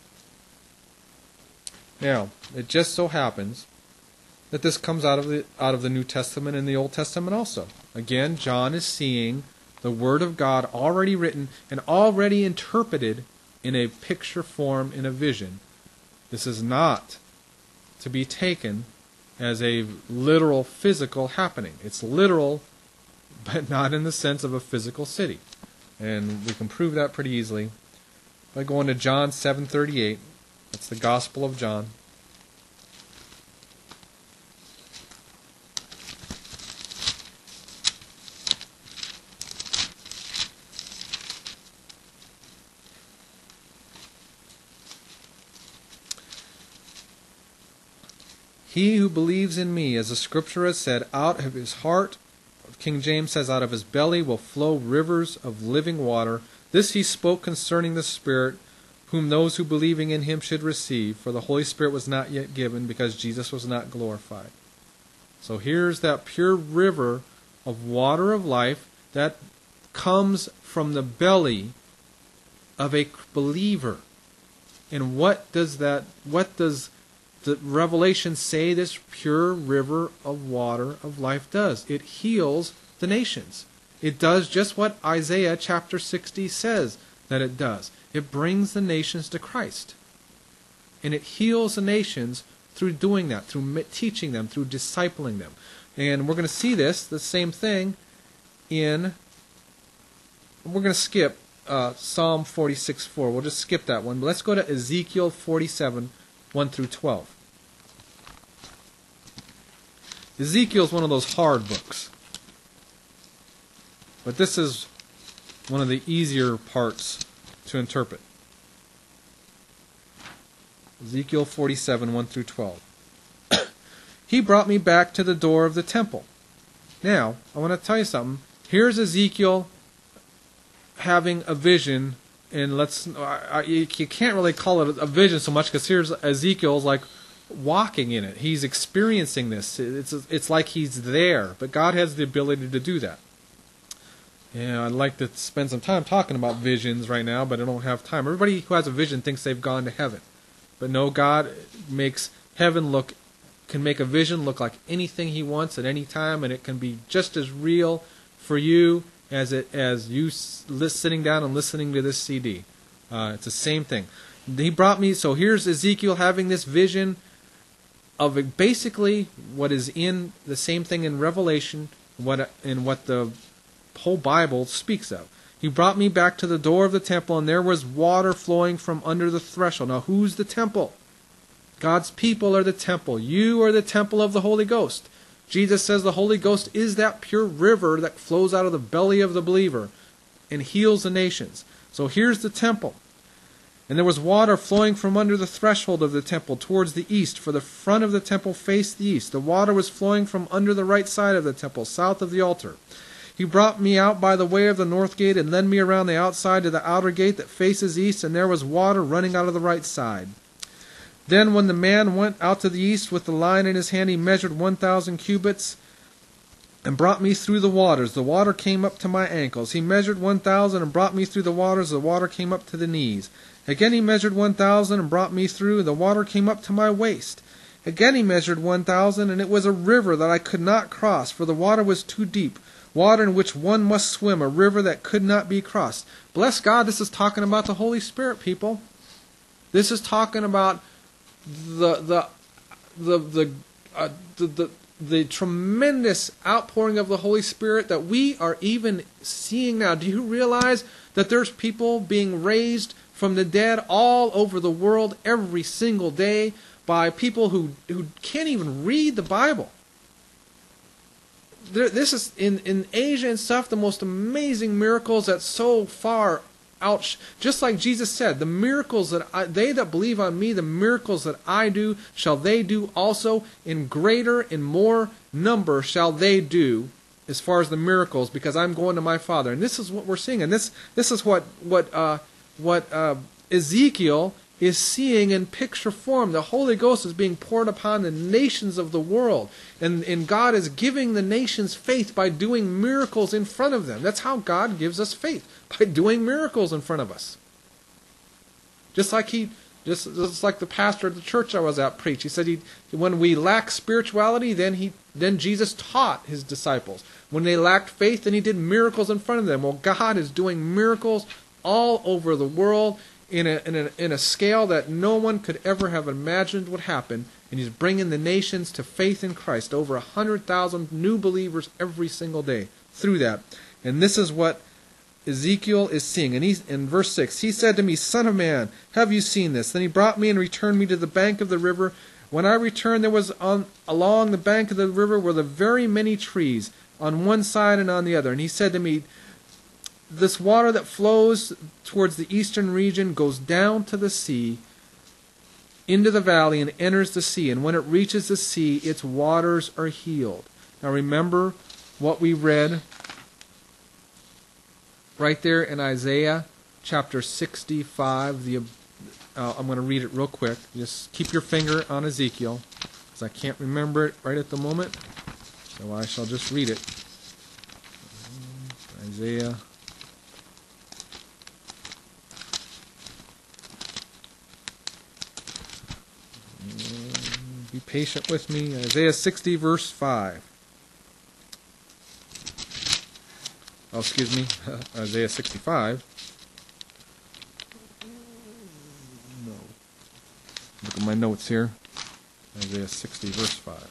Now, it just so happens that this comes out of the out of the New Testament and the Old Testament also. Again, John is seeing the Word of God already written and already interpreted in a picture form, in a vision. This is not to be taken as a literal physical happening. It's literal, but not in the sense of a physical city. And we can prove that pretty easily by going to John seven thirty-eight. That's the Gospel of John. He who believes in me, as the Scripture has said, out of his heart, King James says, out of his belly will flow rivers of living water. This he spoke concerning the Spirit, whom those who believing in him should receive, for the Holy Spirit was not yet given, because Jesus was not glorified. So here's that pure river of water of life that comes from the belly of a believer. And what does that, what does the Revelation say this pure river of water of life does? It heals the nations. It does just what Isaiah chapter sixty says that it does. It brings the nations to Christ. And it heals the nations through doing that, through teaching them, through discipling them. And we're going to see this, the same thing, in, we're going to skip uh, Psalm forty-six four. We'll just skip that one. But let's go to Ezekiel forty-seven, one through twelve. Ezekiel is one of those hard books. But this is one of the easier parts to interpret. Ezekiel forty-seven, one through twelve. He brought me back to the door of the temple. Now, I want to tell you something. Here's Ezekiel having a vision, and let's I, you can't really call it a vision so much, because here's Ezekiel's like walking in it. He's experiencing this. It's it's like he's there, but God has the ability to do that. Yeah, I'd like to spend some time talking about visions right now, but I don't have time. Everybody who has a vision thinks they've gone to heaven. But no, God makes heaven look, can make a vision look like anything he wants at any time, and it can be just as real for you as it as you sitting down and listening to this C D. Uh, it's the same thing. He brought me, so here's Ezekiel having this vision of basically what is in the same thing in Revelation, what in what the whole Bible speaks of. He brought me back to the door of the temple, and there was water flowing from under the threshold. Now, who's the temple? God's people are the temple. You are the temple of the Holy Ghost. Jesus says the Holy Ghost is that pure river that flows out of the belly of the believer and heals the nations. So here's the temple. And there was water flowing from under the threshold of the temple towards the east, for the front of the temple faced the east. The water was flowing from under the right side of the temple, south of the altar. He brought me out by the way of the north gate and led me around the outside to the outer gate that faces east, and there was water running out of the right side. Then when the man went out to the east with the line in his hand, he measured one thousand cubits and brought me through the waters. The water came up to my ankles. He measured one thousand and brought me through the waters. The water came up to the knees. Again he measured one thousand and brought me through. The water came up to my waist. Again he measured one thousand, and it was a river that I could not cross, for the water was too deep, water in which one must swim, a river that could not be crossed. Bless God, this is talking about the Holy Spirit, people. This is talking about the the the the uh, the, the the tremendous outpouring of the Holy Spirit that we are even seeing now. Do you realize that there's people being raised from the dead all over the world every single day by people who, who can't even read the Bible? There, this is, in, in Asia and stuff, the most amazing miracles that so far out. Just like Jesus said, the miracles that I, they that believe on me, the miracles that I do, shall they do also. In greater and more number shall they do, as far as the miracles, because I'm going to my Father. And this is what we're seeing. And this this is what what uh, what uh, Ezekiel is seeing in picture form. The Holy Ghost is being poured upon the nations of the world. And, and God is giving the nations faith by doing miracles in front of them. That's how God gives us faith, by doing miracles in front of us. Just like he, just, just like the pastor of the church I was at preached. He said he, when we lack spirituality, then he, then Jesus taught his disciples. When they lacked faith, then he did miracles in front of them. Well, God is doing miracles all over the world, in a, in a in a scale that no one could ever have imagined would happen, and he's bringing the nations to faith in Christ. Over a hundred thousand new believers every single day through that. And this is what Ezekiel is seeing. And he's in verse six, he said to me, "Son of man, have you seen this?" Then he brought me and returned me to the bank of the river. When I returned, there was on along the bank of the river were the very many trees on one side and on the other. And he said to me, "This water that flows towards the eastern region goes down to the sea, into the valley, and enters the sea. And when it reaches the sea, its waters are healed." Now remember what we read right there in Isaiah chapter sixty-five. The, uh, I'm going to read it real quick. Just keep your finger on Ezekiel, because I can't remember it right at the moment. So I shall just read it. Isaiah Be patient with me. Isaiah sixty, verse five. Oh, excuse me. Isaiah sixty-five. No. Look at my notes here. Isaiah sixty, verse five.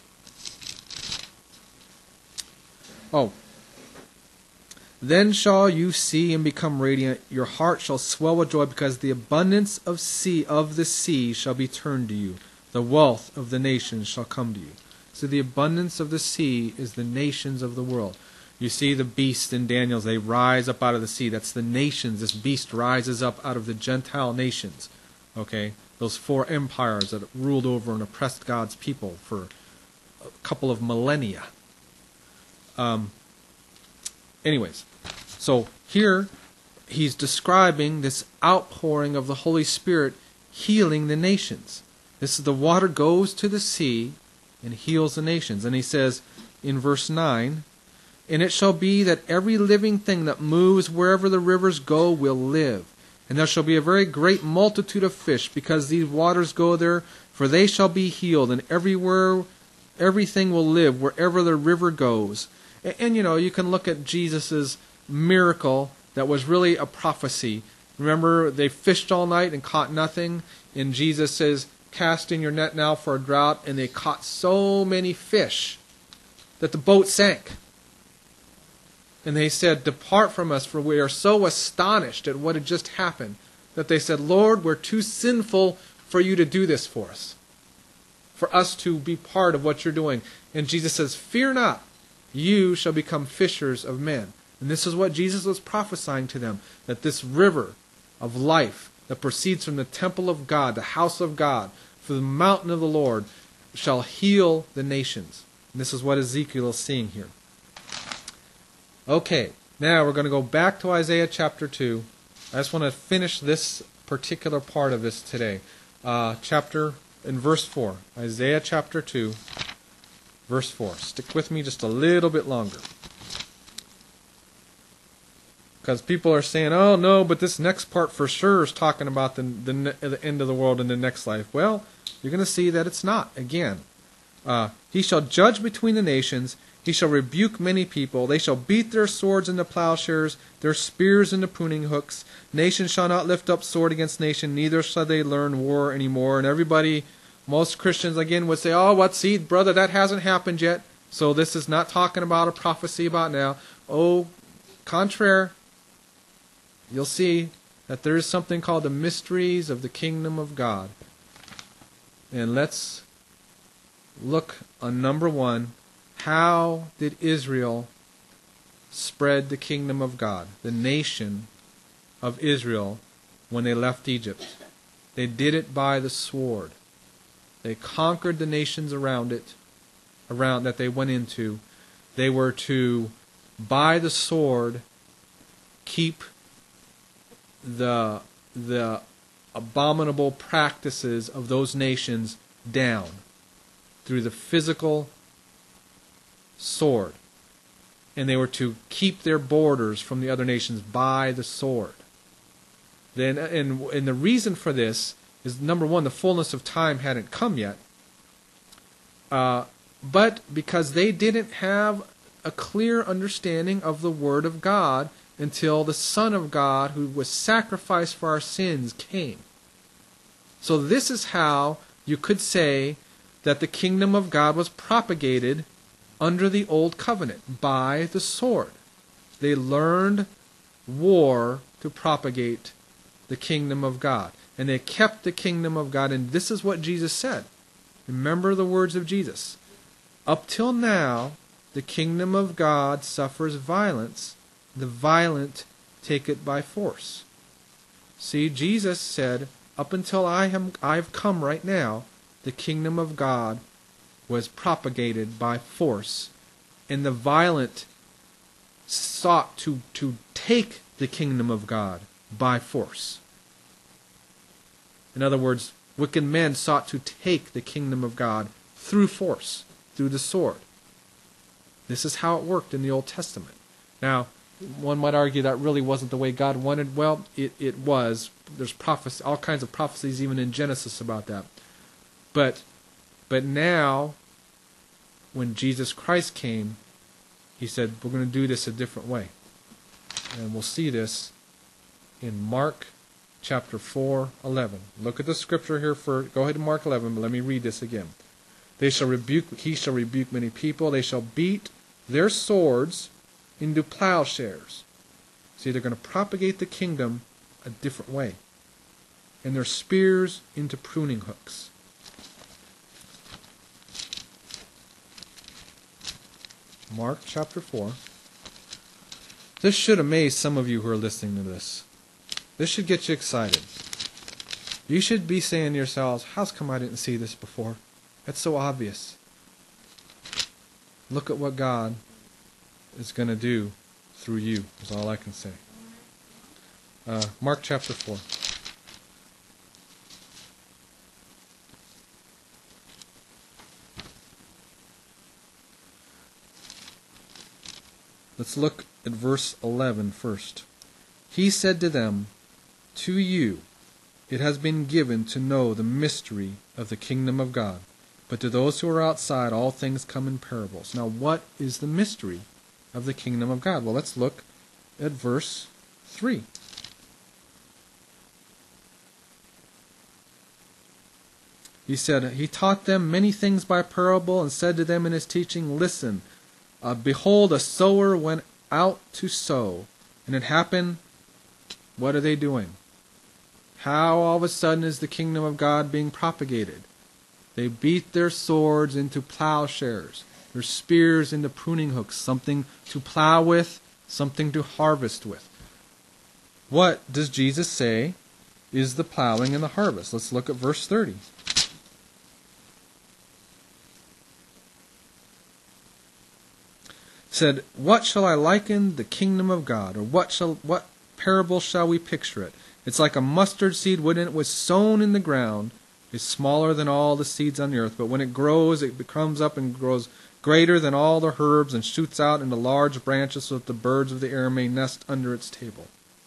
Oh. "Then shall you see and become radiant. Your heart shall swell with joy, because the abundance of sea of the sea shall be turned to you. The wealth of the nations shall come to you." So the abundance of the sea is the nations of the world. You see the beast in Daniel's, they rise up out of the sea. That's the nations. This beast rises up out of the Gentile nations. Okay? Those four empires that ruled over and oppressed God's people for a couple of millennia. Um, anyways, so here he's describing this outpouring of the Holy Spirit healing the nations. This is the water goes to the sea and heals the nations. And he says in verse nine, "And it shall be that every living thing that moves wherever the rivers go will live. And there shall be a very great multitude of fish, because these waters go there, for they shall be healed. And everywhere, everything will live wherever the river goes." And, and you know, you can look at Jesus' miracle that was really a prophecy. Remember, they fished all night and caught nothing. And Jesus says, "Cast in your net now for a drought," and they caught so many fish that the boat sank. And they said, "Depart from us, for we are so astonished at what had just happened," that they said, "Lord, we're too sinful for you to do this for us, for us to be part of what you're doing." And Jesus says, "Fear not, you shall become fishers of men." And this is what Jesus was prophesying to them, that this river of life that proceeds from the temple of God, the house of God, for the mountain of the Lord, shall heal the nations. And this is what Ezekiel is seeing here. Okay, now we're going to go back to Isaiah chapter two. I just want to finish this particular part of this today. Uh, chapter, in verse four. Isaiah chapter two, verse four. Stick with me just a little bit longer. Because people are saying, "Oh no, but this next part for sure is talking about the, the, the end of the world and the next life." Well, you're going to see that it's not. Again, uh, "He shall judge between the nations. He shall rebuke many people. They shall beat their swords into plowshares, their spears into pruning hooks. Nation shall not lift up sword against nation, neither shall they learn war anymore." And everybody most Christians, again, would say, oh, what, see, brother, that hasn't happened yet. So this is not talking about a prophecy about now. Oh, contraire, you'll see that there is something called the mysteries of the kingdom of God. And let's look on number one. How did Israel spread the kingdom of God, the nation of Israel, when they left Egypt? They did it by the sword. They conquered the nations around it, around that they went into. They were to, by the sword, keep the the abominable practices of those nations down through the physical sword. And they were to keep their borders from the other nations by the sword. Then, and, and the reason for this is, number one, the fullness of time hadn't come yet. Uh, but because they didn't have a clear understanding of the Word of God until the Son of God, who was sacrificed for our sins, came. So this is how you could say that the kingdom of God was propagated under the Old Covenant, by the sword. They learned war to propagate the kingdom of God. And they kept the kingdom of God. And this is what Jesus said. Remember the words of Jesus. Up till now, the kingdom of God suffers violence. The violent take it by force. See, Jesus said, up until I am, I've come right now, the kingdom of God was propagated by force. And the violent sought to, to take the kingdom of God by force. In other words, wicked men sought to take the kingdom of God through force, through the sword. This is how it worked in the Old Testament. Now, one might argue that really wasn't the way God wanted. Well, it, it was. There's prophecy, all kinds of prophecies even in Genesis about that. But, but now, when Jesus Christ came, He said, we're going to do this a different way. And we'll see this in Mark chapter four, eleven. Look at the scripture here for, go ahead to Mark eleven, but let me read this again. They shall rebuke, he shall rebuke many people. They shall beat their swords into plowshares. See, they're going to propagate the kingdom a different way. And their spears into pruning hooks. Mark chapter four. This should amaze some of you who are listening to this. This should get you excited. You should be saying to yourselves, how's come I didn't see this before? That's so obvious. Look at what God is going to do through you, is all I can say. Uh, Mark chapter four. Let's look at verse eleven first. He said to them, to you it has been given to know the mystery of the kingdom of God, but to those who are outside all things come in parables. Now what is the mystery of the kingdom of God? Well, let's look at verse three. He said, He taught them many things by parable, and said to them in His teaching, listen, uh, behold, a sower went out to sow. And it happened, what are they doing? How all of a sudden is the kingdom of God being propagated? They beat their swords into plowshares, their spears into pruning hooks, something to plow with, something to harvest with. What does Jesus say is the plowing and the harvest? Let's look at verse thirty. Said, what shall I liken the kingdom of God? Or what shall what parable shall we picture it? It's like a mustard seed when it was sown in the ground, is smaller than all the seeds on the earth, but when it grows, it comes up and grows greater than all the herbs and shoots out into large branches so that the birds of the air may nest under its table.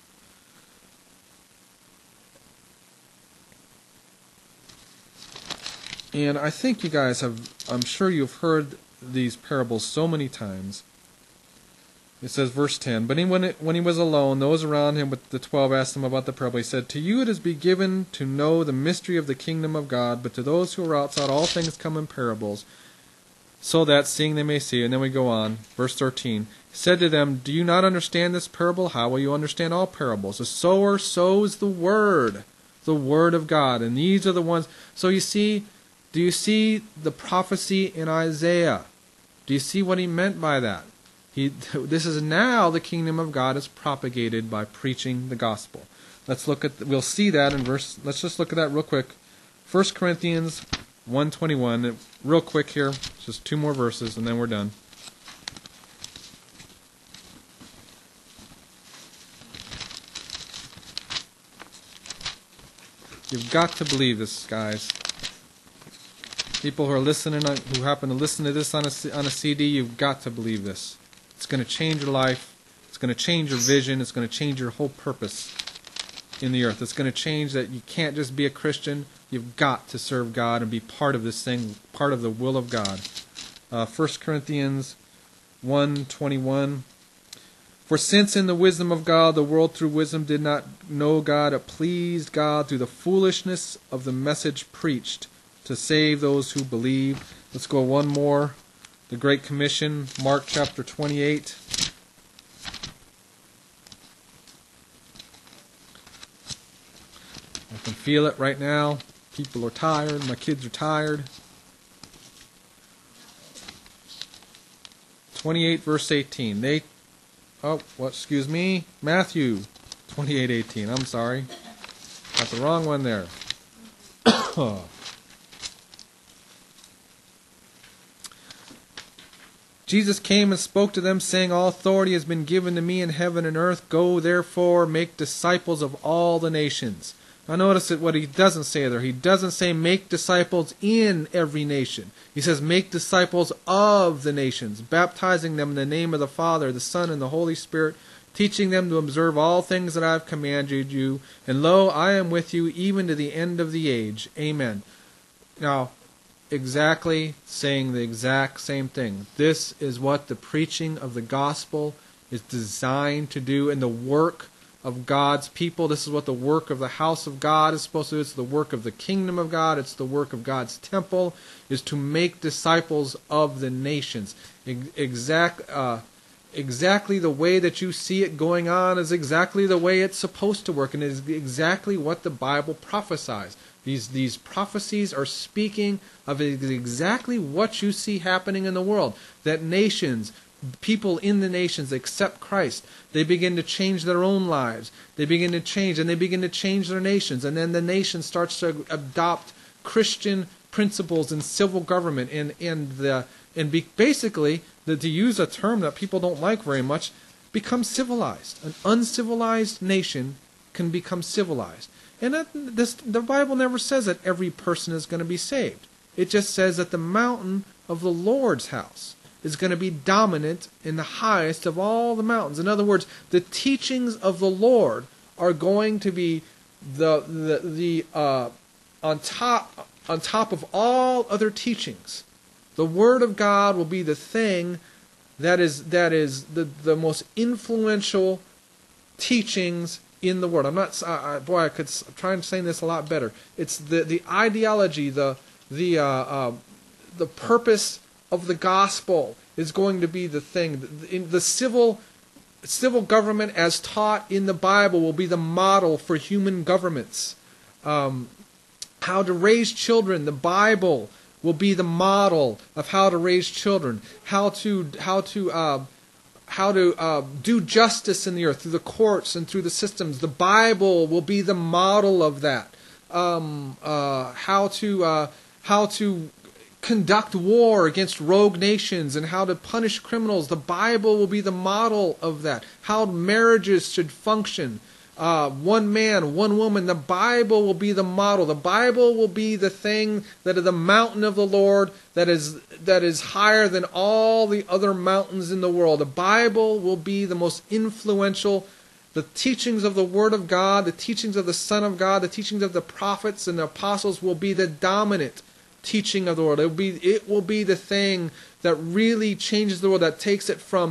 And I think you guys have, I'm sure you've heard these parables so many times. It says, verse ten, But he, when, it, when he was alone, those around him with the twelve asked him about the parable. He said, To you it is be given to know the mystery of the kingdom of God, but to those who are outside all things come in parables, so that seeing they may see. And then we go on, verse thirteen. He said to them, Do you not understand this parable? How will you understand all parables? The sower sows the word, the word of God. And these are the ones. So you see, do you see the prophecy in Isaiah? Do you see what he meant by that? He, this is now the kingdom of God is propagated by preaching the gospel. Let's look at, we'll see that in verse, let's just look at that real quick. First Corinthians one twenty-one, real quick here, just two more verses and then we're done. You've got to believe this, guys. People who are listening, who happen to listen to this on a, on a C D, you've got to believe this. It's going to change your life. It's going to change your vision. It's going to change your whole purpose in the earth. It's going to change that you can't just be a Christian. You've got to serve God and be part of this thing, part of the will of God. Uh, First Corinthians one twenty-one. For since in the wisdom of God, the world through wisdom did not know God, it pleased God through the foolishness of the message preached to save those who believe. Let's go one more. The Great Commission, Mark chapter twenty-eight. I can feel it right now. People are tired. My kids are tired. twenty-eight verse eighteen. They, oh, what? Excuse me. Matthew twenty-eight eighteen. I'm sorry. Got the wrong one there. Jesus came and spoke to them, saying, All authority has been given to me in heaven and earth. Go, therefore, make disciples of all the nations. Now notice that what he doesn't say there. He doesn't say make disciples in every nation. He says make disciples of the nations, baptizing them in the name of the Father, the Son, and the Holy Spirit, teaching them to observe all things that I have commanded you. And lo, I am with you even to the end of the age. Amen. Now, exactly saying the exact same thing. This is what the preaching of the gospel is designed to do, and the work of God's people. This is what the work of the house of God is supposed to do. It's the work of the kingdom of God. It's the work of God's temple, is to make disciples of the nations. Exact, uh, exactly the way that you see it going on is exactly the way it's supposed to work, and it is exactly what the Bible prophesies. These, these prophecies are speaking of exactly what you see happening in the world. That nations, people in the nations accept Christ. They begin to change their own lives. They begin to change, and they begin to change their nations. And then the nation starts to adopt Christian principles in civil government. And, and, the, and be, basically, the, to use a term that people don't like very much, become civilized. An uncivilized nation can become civilized. And that, this, the Bible never says that every person is going to be saved. It just says that the mountain of the Lord's house is going to be dominant in the highest of all the mountains. In other words, the teachings of the Lord are going to be the the, the uh, on top on top of all other teachings. The Word of God will be the thing that is that is the the most influential teachings in the world. I'm not, uh, boy, I could try and say this a lot better. It's the, the ideology, the the uh, uh, the purpose of the gospel is going to be the thing. The, the civil civil government, as taught in the Bible, will be the model for human governments. Um, how to raise children, the Bible will be the model of how to raise children. How to how to uh, how to uh, do justice in the earth through the courts and through the systems. The Bible will be the model of that. Um, uh, how to uh, how to conduct war against rogue nations and how to punish criminals. The Bible will be the model of that. How marriages should function. Uh, one man, one woman. The Bible will be the model. The Bible will be the thing that is the mountain of the Lord that is that is higher than all the other mountains in the world. The Bible will be the most influential. The teachings of the Word of God, the teachings of the Son of God, the teachings of the prophets and the apostles will be the dominant teaching of the world. It will be, it will be the thing that really changes the world, that takes it from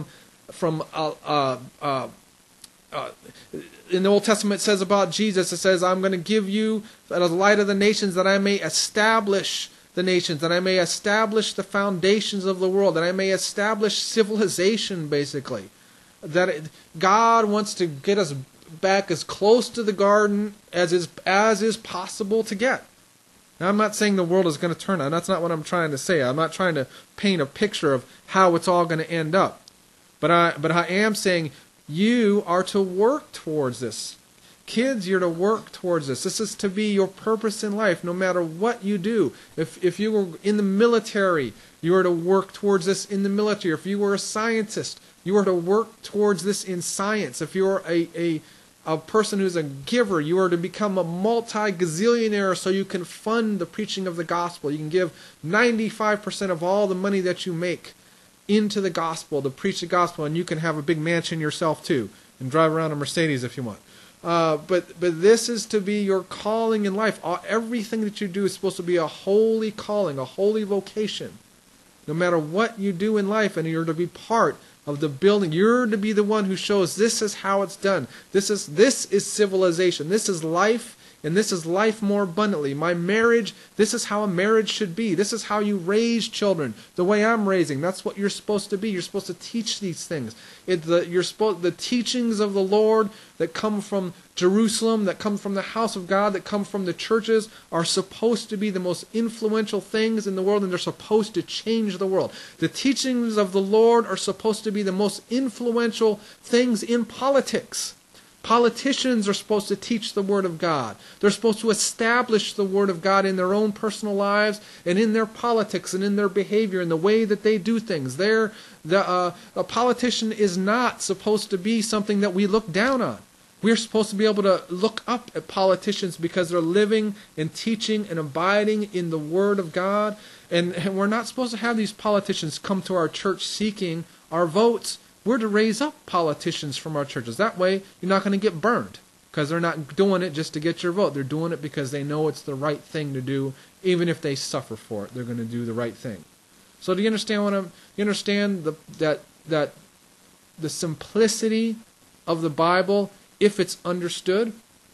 from uh, uh, uh, uh, in the Old Testament it says about Jesus, it says, I'm going to give you the light of the nations that I may establish the nations, that I may establish the foundations of the world, that I may establish civilization, basically. That it, God wants to get us back as close to the garden as is, as is possible to get. Now, I'm not saying the world is going to turn out. That's not what I'm trying to say. I'm not trying to paint a picture of how it's all going to end up. But I, but I am saying you are to work towards this. Kids, you're to work towards this. This is to be your purpose in life, no matter what you do. If if you were in the military, you are to work towards this in the military. If you were a scientist, you are to work towards this in science. If you're a, a, a person who's a giver, you are to become a multi-gazillionaire so you can fund the preaching of the gospel. You can give ninety-five percent of all the money that you make into the gospel to preach the gospel, and you can have a big mansion yourself too and drive around a Mercedes if you want. Uh, but but this is to be your calling in life. All, everything that you do is supposed to be a holy calling, a holy vocation. No matter what you do in life, and you're to be part of the building. You're to be the one who shows this is how it's done. This is this is civilization. This is life, and this is life more abundantly. My marriage, this is how a marriage should be. This is how you raise children, the way I'm raising. That's what you're supposed to be. You're supposed to teach these things. It, the, you're supposed, the teachings of the Lord that come from Jerusalem, that come from the house of God, that come from the churches, are supposed to be the most influential things in the world, and they're supposed to change the world. The teachings of the Lord are supposed to be the most influential things in politics. Politicians are supposed to teach the Word of God. They're supposed to establish the Word of God in their own personal lives and in their politics and in their behavior and the way that they do things. They're, the, uh, a politician is not supposed to be something that we look down on. We're supposed to be able to look up at politicians because they're living and teaching and abiding in the Word of God. And, and we're not supposed to have these politicians come to our church seeking our votes. We're to raise up politicians from our churches. That way, you're not going to get burned because they're not doing it just to get your vote. They're doing it because they know it's the right thing to do. Even if they suffer for it, they're going to do the right thing. So do you understand what I'm? You understand the, that that the simplicity of the Bible, if it's understood?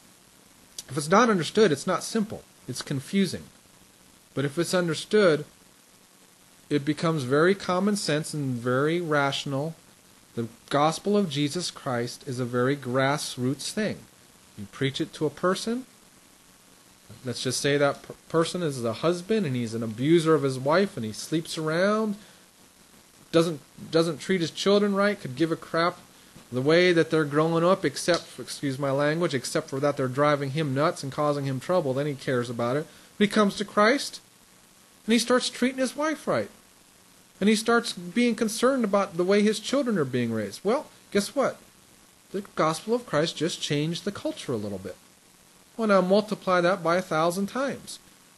If it's not understood, it's not simple. It's confusing. But if it's understood, it becomes very common sense and very rational. The gospel of Jesus Christ is a very grassroots thing. You preach it to a person. Let's just say that per- person is a husband and he's an abuser of his wife and he sleeps around, doesn't doesn't treat his children right, could give a crap the way that they're growing up, except, for, excuse my language, except for that they're driving him nuts and causing him trouble. Then he cares about it. But he comes to Christ and he starts treating his wife right. And he starts being concerned about the way his children are being raised. Well, guess what? The gospel of Christ just changed the culture a little bit. Well, now multiply that by a thousand times.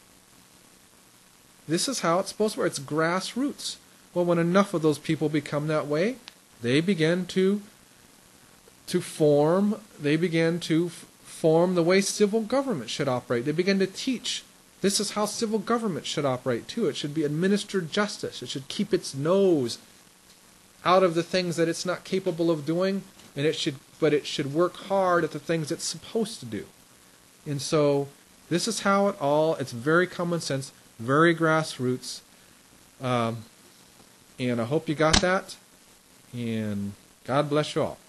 This is how it's supposed to work. It's grassroots. Well, when enough of those people become that way, they begin to to form, they begin to f- form the way civil government should operate. They begin to teach. This is how civil government should operate too. It should be administered justice. It should keep its nose out of the things that it's not capable of doing, and it should, but it should work hard at the things it's supposed to do. And so this is how it all, it's very common sense, very grassroots. Um, and I hope you got that. And God bless you all.